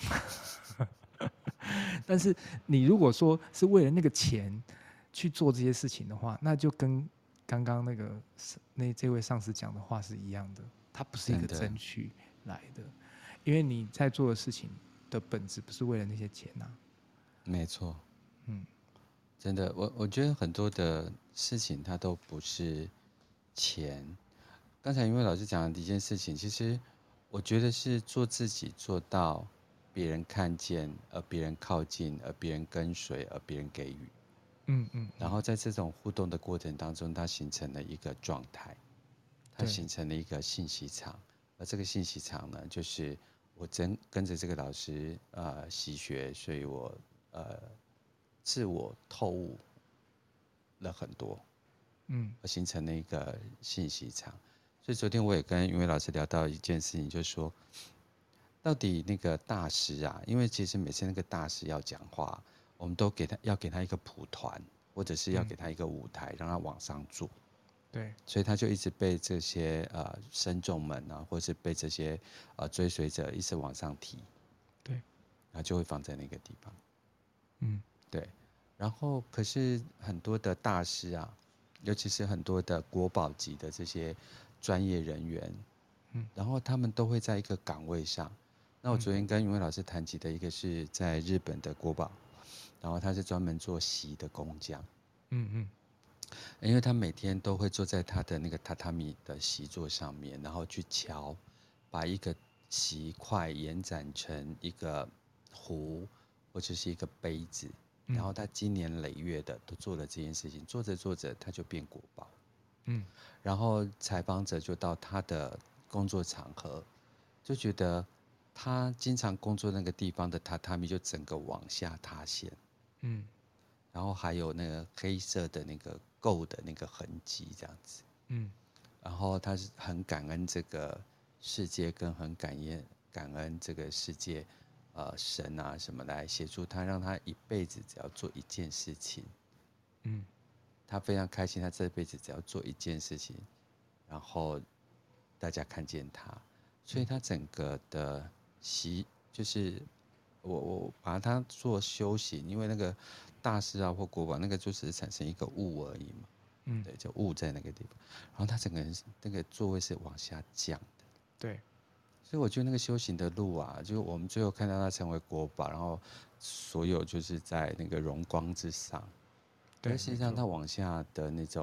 但是你如果说是为了那个钱去做这些事情的话，那就跟刚刚这位上司讲的话是一样的，它不是一个争取来的，因为你在做的事情的本质不是为了那些钱啊。 没错，真的，我觉得很多的事情它都不是钱。刚才因为老师讲的一件事情，其实我觉得是做自己，做到别人看见，而别人靠近，而别人跟随，而别人给予。然后在这种互动的过程当中，它形成了一个状态，它形成了一个信息场，而这个信息场呢，就是我跟着这个老师习学，所以我自我透悟了很多，而形成了一个信息场。所以昨天我也跟云伟老师聊到一件事情，就是说，到底那个大师啊，因为其实每次那个大师要讲话，我们都要给他一个蒲团，或者是要给他一个舞台，让他往上做。 对， 所以他就一直被这些僧众们啊，或是被这些追随者一直往上提， 对， 然后就会放在那个地方。对。然后可是很多的大师啊，尤其是很多的国宝级的这些专业人员，然后他们都会在一个岗位上。那我昨天跟云伟老师谈及的一个是在日本的国宝，然后他是专门做席的工匠。因为他每天都会坐在他的那个榻榻米的席座上面，然后去敲，把一个席块延展成一个壶或者是一个杯子，然后他经年累月的都做了这件事情，做着做着他就变国宝。然后采访者就到他的工作场合，就觉得他经常工作那个地方的榻榻米就整个往下塌陷。然后还有那个黑色的那个垢的那个痕迹，这样子。然后他是很感恩这个世界，跟很感恩这个世界，神啊什么来协助他，让他一辈子只要做一件事情。他非常开心，他这辈子只要做一件事情，然后大家看见他，所以他整个的就是我把它做修行，因为那个大师啊或国宝那个就只是产生一个雾而已嘛，对，就雾在那个地方，然后他整个人那个座位是往下降的， 对， 所以我觉得那个修行的路啊，就是我们最后看到他成为国宝，然后所有就是在那个荣光之上，但实际上他往下的那种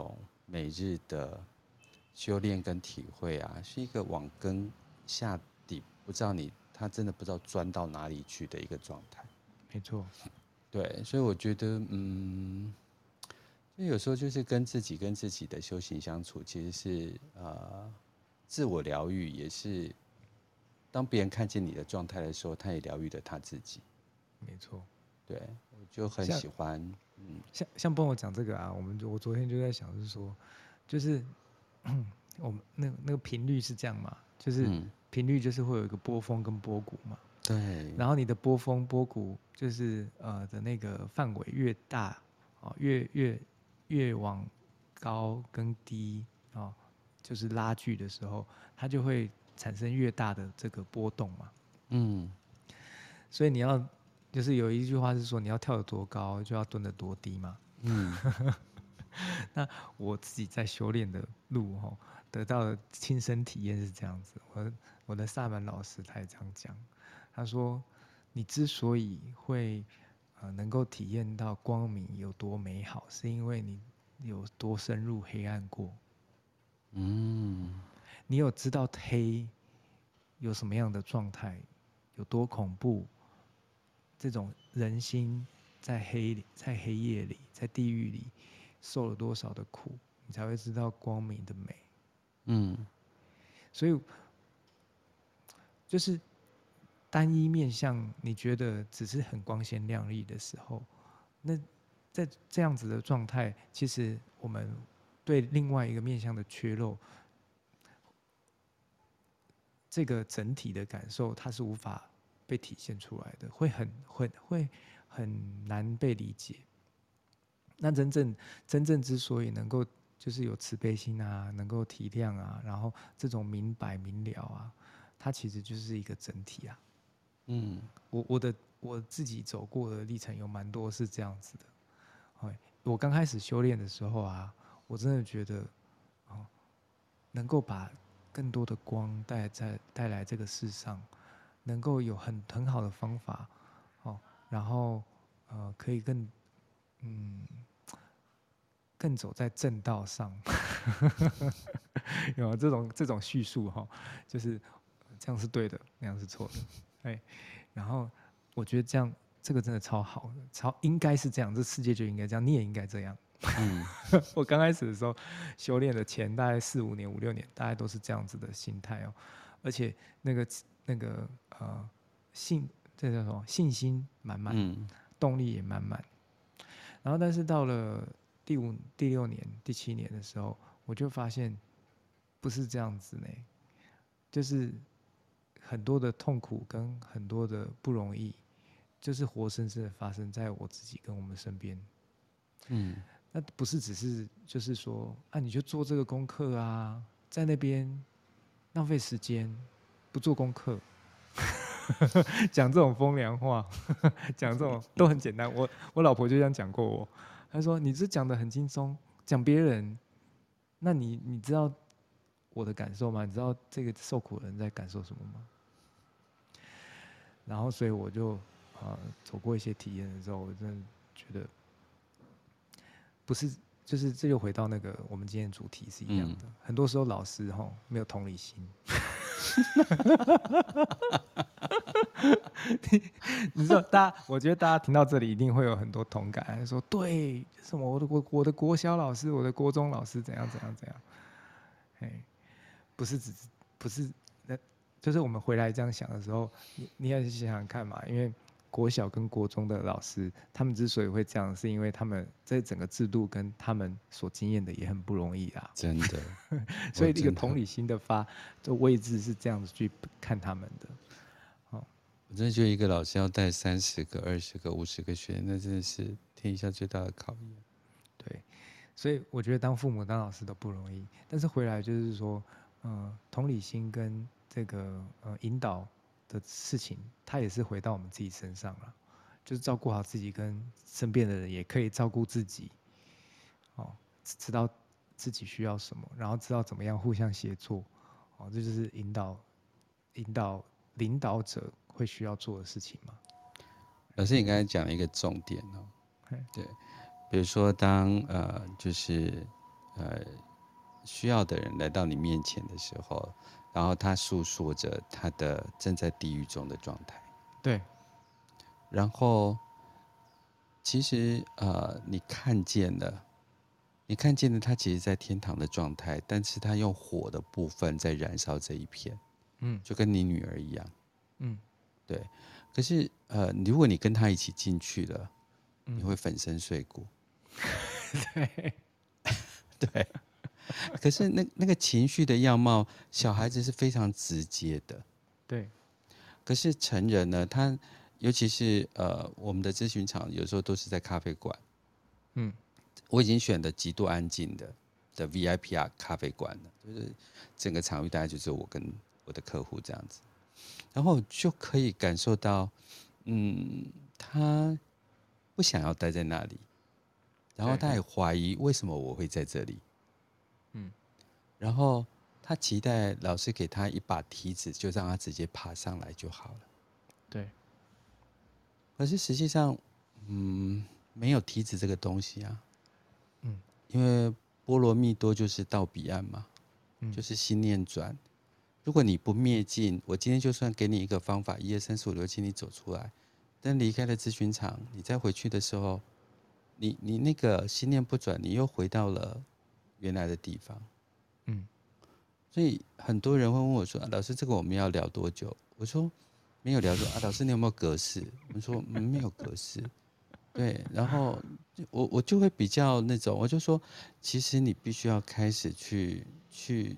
每日的修炼跟体会啊，是一个往根下底，不知道他真的不知道钻到哪里去的一个状态。 没错。 对，所以我觉得，就有时候就是跟自己的修行相处，其实是自我疗愈，也是当别人看见你的状态的时候，他也疗愈了他自己。 没错。 对，我就很喜欢。 像帮我讲这个啊，我昨天就在想，是说，就是我们那个频率是这样嘛，就是频率就是会有一个波峰跟波谷嘛。 对。 然后你的波峰波谷就是的那个范围越大，越往高跟低就是拉锯的时候，它就会产生越大的这个波动嘛。所以你要就是有一句话是说，你要跳得多高，就要蹲得多低嘛。那我自己在修炼的路得到的亲身体验是这样子。我的萨满老师他也这样讲，他说你之所以会能够体验到光明有多美好，是因为你有多深入黑暗过。你有知道黑有什么样的状态，有多恐怖，这种人心在黑夜里，在地狱里受了多少的苦，你才会知道光明的美。所以就是单一面向你觉得只是很光鲜亮丽的时候，那在这样子的状态，其实我们对另外一个面向的缺漏，这个整体的感受它是无法被体现出来的，会很难被理解。那真正之所以能够就是有慈悲心啊，能够体谅啊，然后这种明白明了啊，它其实就是一个整体啊。我自己走过的历程有蛮多是这样子的。我刚开始修炼的时候啊，我真的觉得能够把更多的光带来这个世上，能够有很好的方法然后可以更走在正道上。有这种叙述就是这样是对的，那样是错的。然后我觉得这个真的超好的，应该是这样，这世界就应该这样，你也应该这样。我刚开始的时候修炼的前大概4-5年、5-6年，大概都是这样子的心态而且那个这叫什么？信心满满，动力也满满。然后，但是到了第5、第6年、第7年的时候，我就发现不是这样子呢，就是很多的痛苦跟很多的不容易，就是活生生的发生在我自己跟我们身边。那不是只是就是说你就做这个功课啊，在那边浪费时间，不做功课。讲这种风凉话，讲这种都很简单。我老婆就这样讲过我，她说你这讲得很轻松，讲别人，那你知道我的感受吗？你知道这个受苦的人在感受什么吗？然后所以我就走过一些体验的时候，我真的觉得不是，就是这就回到那个我们今天的主题是一样的。很多时候老师没有同理心。你知道，我觉得大家听到这里一定会有很多同感，说对，什么我的国小老师，我的国中老师怎样怎样怎样，不是那，就是我们回来这样想的时候，你也想想看嘛，因为国小跟国中的老师，他们之所以会这样，是因为他们这整个制度跟他们所经验的也很不容易啦， 真的。 所以这个同理心的位置是这样子去看他们的。 我真的觉得一个老师要带30个、20个、50个学生，那真的是天下最大的考验。 对，所以我觉得当父母、当老师都不容易，但是回来就是说，同理心跟这个引导的事情，它也是回到我们自己身上了，就是照顾好自己跟身边的人，也可以照顾自己，知道自己需要什么，然后知道怎么样互相协作，这就是领导者会需要做的事情嘛。 老师，你刚才讲了一个重点对，比如说当就是需要的人来到你面前的时候，然后他诉说着他的正在地狱中的状态。 对， 然后其实你看见了。你看见了他其实在天堂的状态，但是他用火的部分在燃烧这一片，就跟你女儿一样，对。可是如果你跟他一起进去了，你会粉身碎骨， 对， 对。可是那个情绪的样貌，小孩子是非常直接的， 对， 可是成人呢，他尤其是我们的咨询场有时候都是在咖啡馆，我已经选的极度安静的 VIP 咖啡馆了，就是整个场域大概就只有我跟我的客户这样子，然后就可以感受到，他不想要待在那里，然后他也怀疑为什么我会在这里，然后他期待老师给他一把梯子，就让他直接爬上来就好了。 对， 可是实际上，没有梯子这个东西啊。因为波罗蜜多就是到彼岸嘛，就是心念转。如果你不灭尽，我今天就算给你一个方法，1、2、3、4、5、6、7，你走出来，但离开了咨询场，你再回去的时候，你那个心念不转，你又回到了原来的地方。所以很多人会问我说：“老师，这个我们要聊多久？”我说：“没有聊多。”老师，你有没有格式？我们说：“没有格式。”对，然后我就会比较那种，我就说，其实你必须要开始去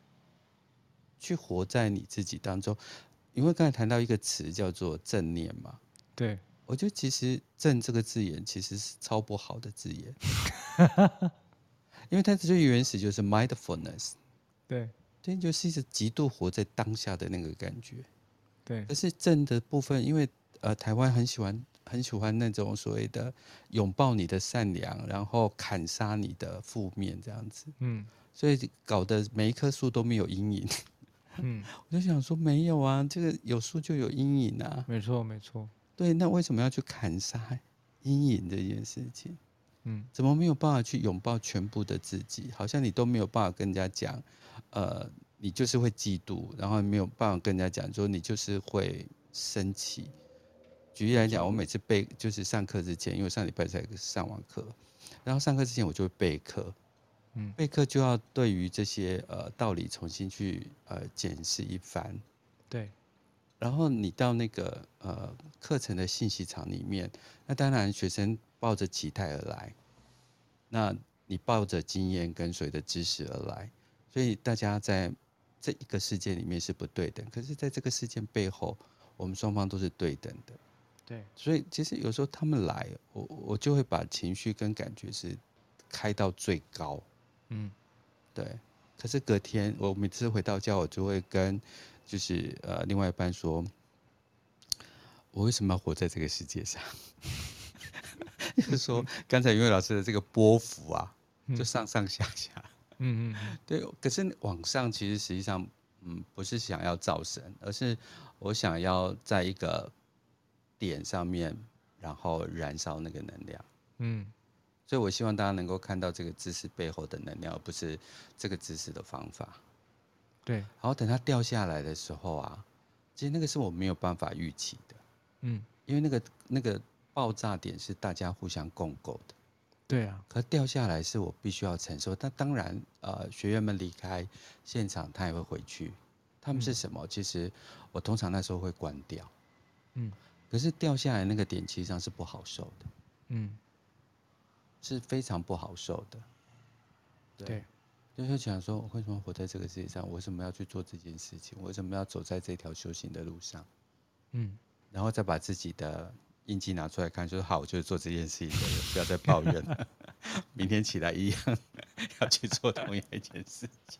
活在你自己当中，因为刚才谈到一个词叫做正念嘛， 对， 我觉得其实"正"这个字眼其实是超不好的字眼，因为它最原始就是 mindfulness， 对， 对，就是一直极度活在当下的那个感觉。 对， 可是正的部分，因为台湾很喜欢那种所谓的拥抱你的善良，然后砍杀你的负面这样子，所以搞得每一棵树都没有阴影。我就想说，没有啊，这个有树就有阴影啊。 没错，没错， 对，那为什么要去砍杀阴影这件事情？怎么没有办法去拥抱全部的自己？好像你都没有办法跟人家讲，你就是会嫉妒，然后没有办法跟人家讲说你就是会生气。举例来讲，我每次就是上课之前，因为上礼拜才上完课，然后上课之前我就会备课，备课就要对于这些道理重新去检视一番。 对， 然后你到那个课程的信息场里面，那当然学生抱着期待而来，那你抱着经验跟随的知识而来，所以大家在这一个事件里面是不对等，可是在这个事件背后，我们双方都是对等的。 对， 所以其实有时候他们来，我就会把情绪跟感觉是开到最高，对。可是隔天我每次回到家，我就会跟就是另外一半说，我为什么要活在这个世界上？就是说刚才云伟老师的这个波幅啊，就上上下下，对。可是往上其实实际上，不是想要造神，而是我想要在一个点上面，然后燃烧那个能量。所以我希望大家能够看到这个知识背后的能量，而不是这个知识的方法。 对， 然后等它掉下来的时候啊，其实那个是我没有办法预期的，因为那个爆炸点是大家互相共构的。 对啊， 可掉下来是我必须要承受。但当然，学员们离开现场，他也会回去。他们是什么？其实我通常那时候会关掉。可是掉下来那个点，其实上是不好受的。是非常不好受的。 对， 就是想说，我为什么活在这个世界上？我为什么要去做这件事情？我为什么要走在这条修行的路上？然后再把自己的印记拿出来看，就是好，我就是做这件事情的人，不要再抱怨了。明天起来一样要去做同样一件事情，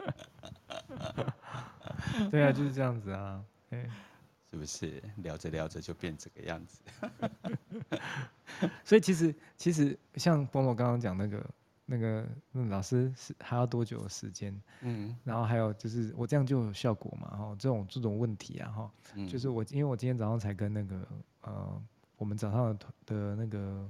对啊，就是这样子啊， 是不是？聊着聊着就变这个样子。 所以其实像波波刚刚讲那老师是还要多久的时间？然后还有就是我这样就有效果嘛？哈，这种问题啊，哈，就是因为我今天早上才跟那个我们早上的那个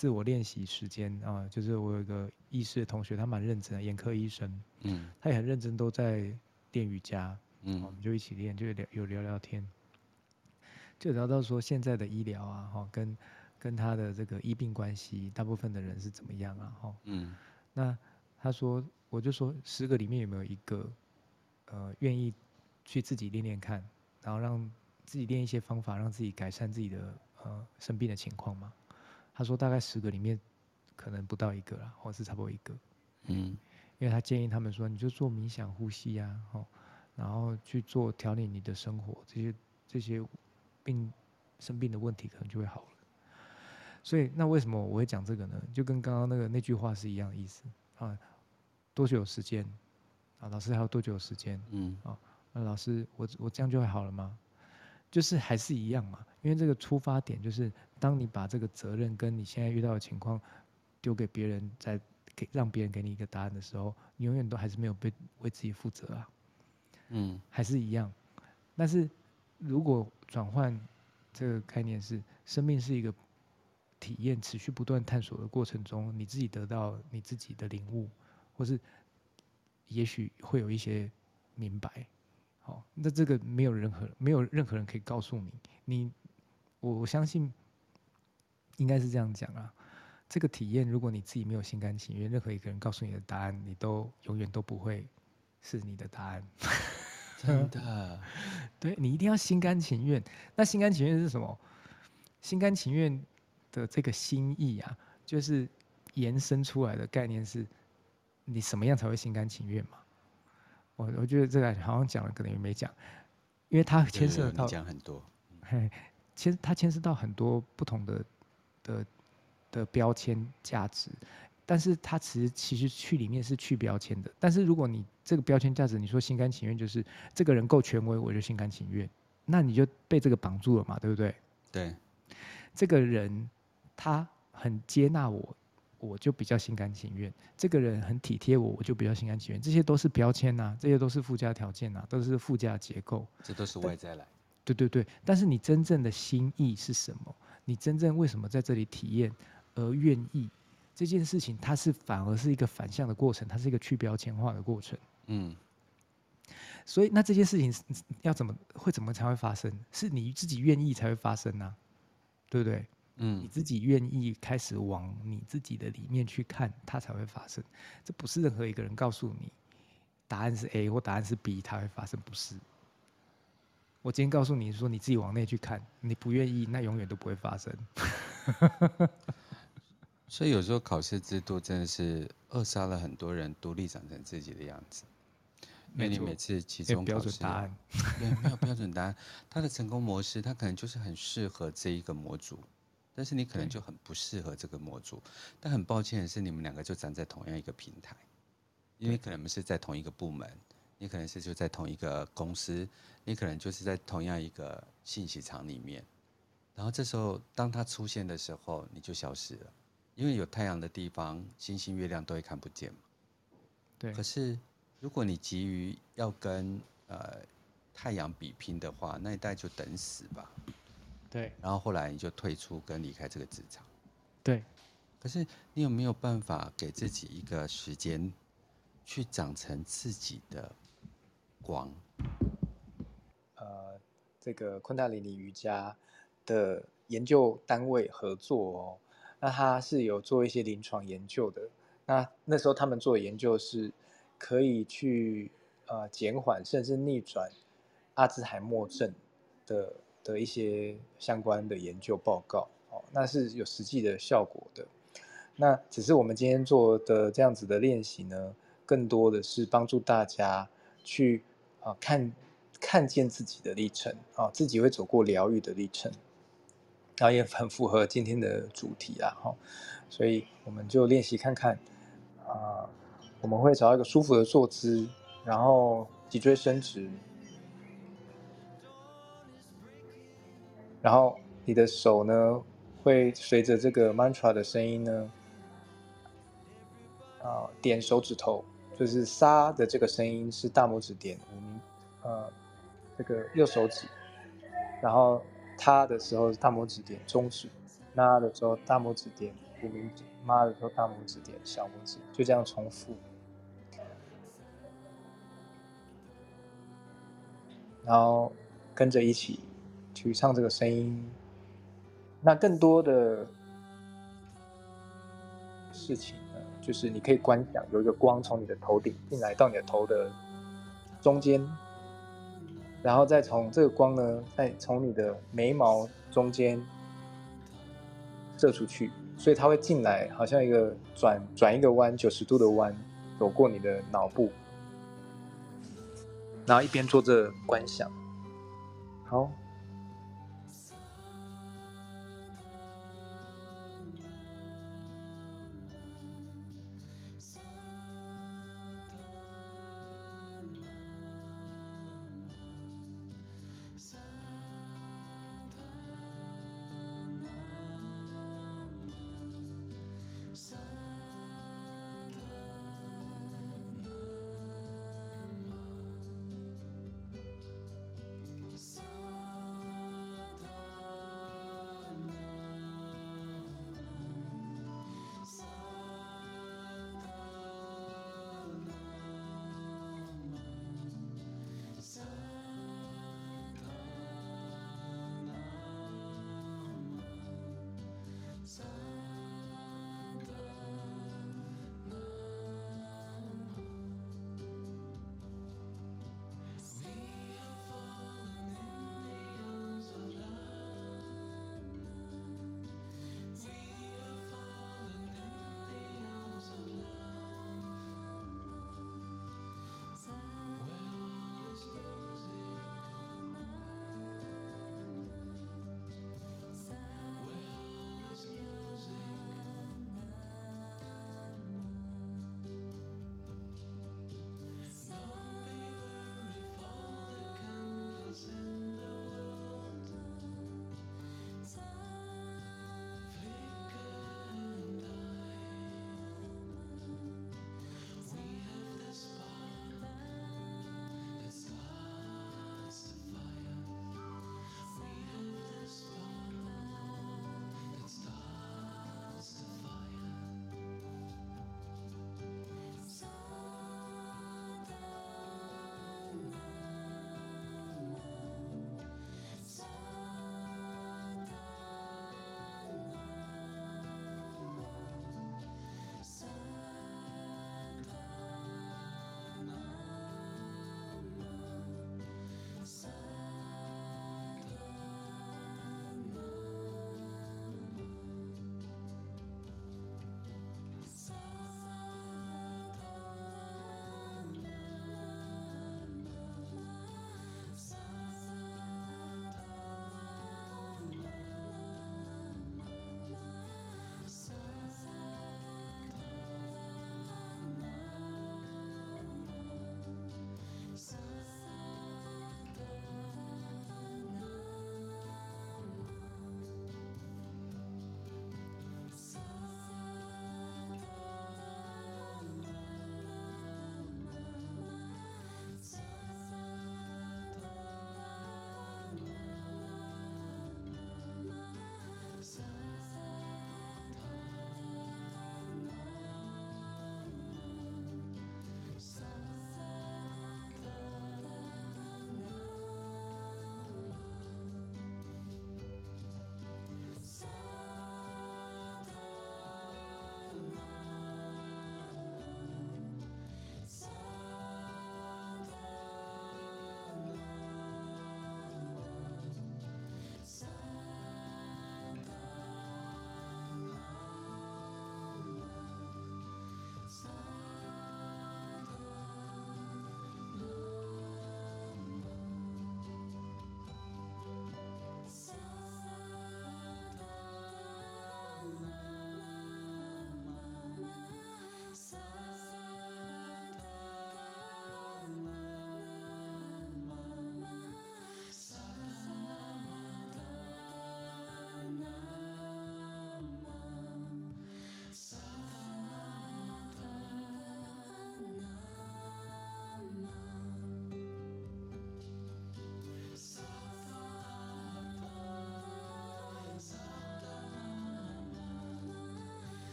自我练习时间啊，就是我有一个医师的同学，他蛮认真的，眼科医生，他也很认真，都在练瑜伽，我们就一起练，就有聊聊天，就聊到说现在的医疗啊，跟他的这个医病关系，大部分的人是怎么样啊，那他说，我就说10个里面有没有一个，愿意去自己练练看，然后让自己练一些方法，让自己改善自己的生病的情况嘛？他说大概10个里面可能不到1个啦，或是差不多1个。因为他建议他们说，你就做冥想、呼吸啊，然后去做调理你的生活，这些生病的问题可能就会好了。所以那为什么我会讲这个呢？就跟刚刚那句话是一样的意思啊。多久有时间啊？老师还有多久有时间？那老师我这样就会好了吗？就是还是一样嘛，因为这个出发点就是，当你把这个责任跟你现在遇到的情况丢给别人，让别人给你一个答案的时候，你永远都还是没有为自己负责啊。还是一样。但是如果转换这个概念是，生命是一个体验，持续不断探索的过程中，你自己得到你自己的领悟，或是也许会有一些明白。好，那这个没有任何人可以告诉你，我相信应该是这样讲啊。这个体验，如果你自己没有心甘情愿，任何一个人告诉你的答案，你都永远都不会是你的答案。 真的， 对，你一定要心甘情愿。那心甘情愿是什么？心甘情愿的这个心意啊，就是延伸出来的概念是，你什么样才会心甘情愿嘛？我觉得这个好像讲了，可能也没讲，因为它牵涉到， 你讲很多， 它牵涉到很多不同的标签价值，但是它其实去里面是去标签的。但是如果你这个标签价值，你说心甘情愿，就是这个人够权威，我就心甘情愿，那你就被这个绑住了嘛，对不对？ 对， 这个人他很接纳我，我就比较心甘情愿；这个人很体贴我，我就比较心甘情愿。这些都是标签呐、这些都是附加条件呐、都是附加结构。 这都是外在来。 对对对，但是你真正的心意是什么？你真正为什么在这里体验而愿意这件事情，它反而是一个反向的过程，它是一个去标签化的过程。所以那这件事情怎么才会发生？是你自己愿意才会发生啊，对不对？你自己愿意开始往你自己的里面去看，它才会发生。这不是任何一个人告诉你答案是 A 或答案是 B，它会发生，不是。我今天告诉你说你自己往内去看，你不愿意，那永远都不会发生。 所以有时候考试制度真的是扼杀了很多人独立长成自己的样子。因为你每次期中考试啊，对，没有标准答案，它的成功模式，它可能就是很适合这一个模组，但是你可能就很不适合这个模组。但很抱歉的是，你们两个就站在同样一个平台，因为可能是在同一个部门，你可能是就在同一个公司，你可能就是在同样一个信息场里面。然后这时候，当它出现的时候，你就消失了，因为有太阳的地方，星星、月亮都会看不见嘛。 对。 可是，如果你急于要跟太阳比拼的话，那一代就等死吧。 对。 然后后来你就退出跟离开这个职场。 对。 可是你有没有办法给自己一个时间，去长成自己的光？ 这个昆达里尼瑜伽的研究单位合作哦，那他是有做一些临床研究的。那时候他们做的研究是可以去减缓甚至逆转阿兹海默症的一些相关的研究报告哦，那是有实际的效果的。那只是我们今天做的这样子的练习呢，更多的是帮助大家去看见自己的历程啊，自己会走过疗愈的历程，然后也很符合今天的主题啦哈，所以我们就练习看看啊，我们会找到一个舒服的坐姿，然后脊椎伸直，然后你的手呢会随着这个 mantra 的声音呢点手指头，就是撒的这个声音是大拇指点这个右手指，然后他的时候大拇指点中指，拉的时候大拇指点无名指，妈的时候大拇指点小拇指，就这样重复，然后跟着一起去唱这个声音。那更多的事情呢，就是你可以观想有一个光从你的头顶进来到你的头的中间，然后再从这个光呢，再从你的眉毛中间射出去，所以它会进来，好像一个转一个弯90度的弯，走过你的脑部，然后一边做着观想。好，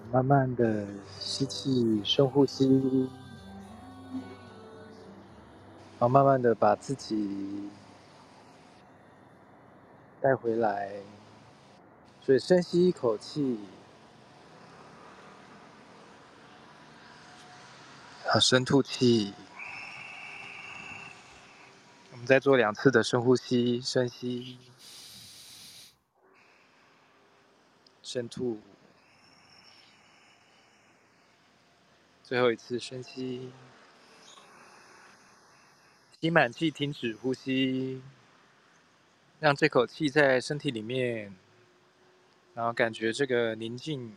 慢慢的吸气，深呼吸，然后慢慢的把自己带回来。所以深吸一口气，好，深吐气。我们再做2次的深呼吸，深吸，深吐。最后一次深吸，吸满气，停止呼吸，让这口气在身体里面，然后感觉这个宁静，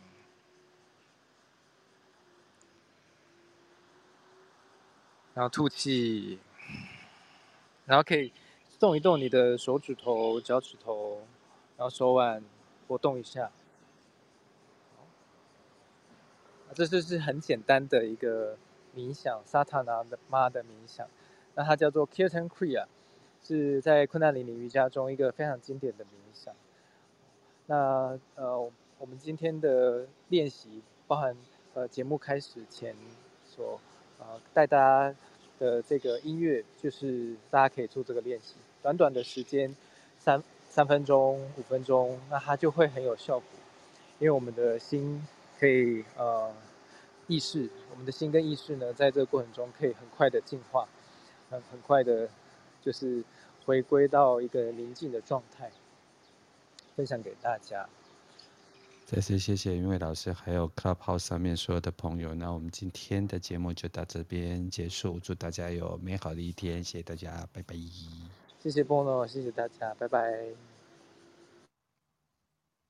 然后吐气，然后可以动一动你的手指头、脚趾头，然后手腕活动一下。这就是很简单的一个冥想，萨塔纳妈的冥想。那它叫做 Kirtan Kriya， 是在昆达里尼瑜伽中一个非常经典的冥想。那我们今天的练习包含节目开始前所带大家的这个音乐，就是大家可以做这个练习，短短的时间三分钟、5分钟，那它就会很有效果，因为我们的心可以意识，我们的心跟意识呢，在这个过程中可以很快的进化，很快的，就是回归到一个宁静的状态。分享给大家。 再次谢谢云伟老师，还有 Clubhouse 上面所有的朋友。那我们今天的节目就到这边结束，祝大家有美好的一天，谢谢大家，拜拜。 谢谢波诺，谢谢大家，拜拜。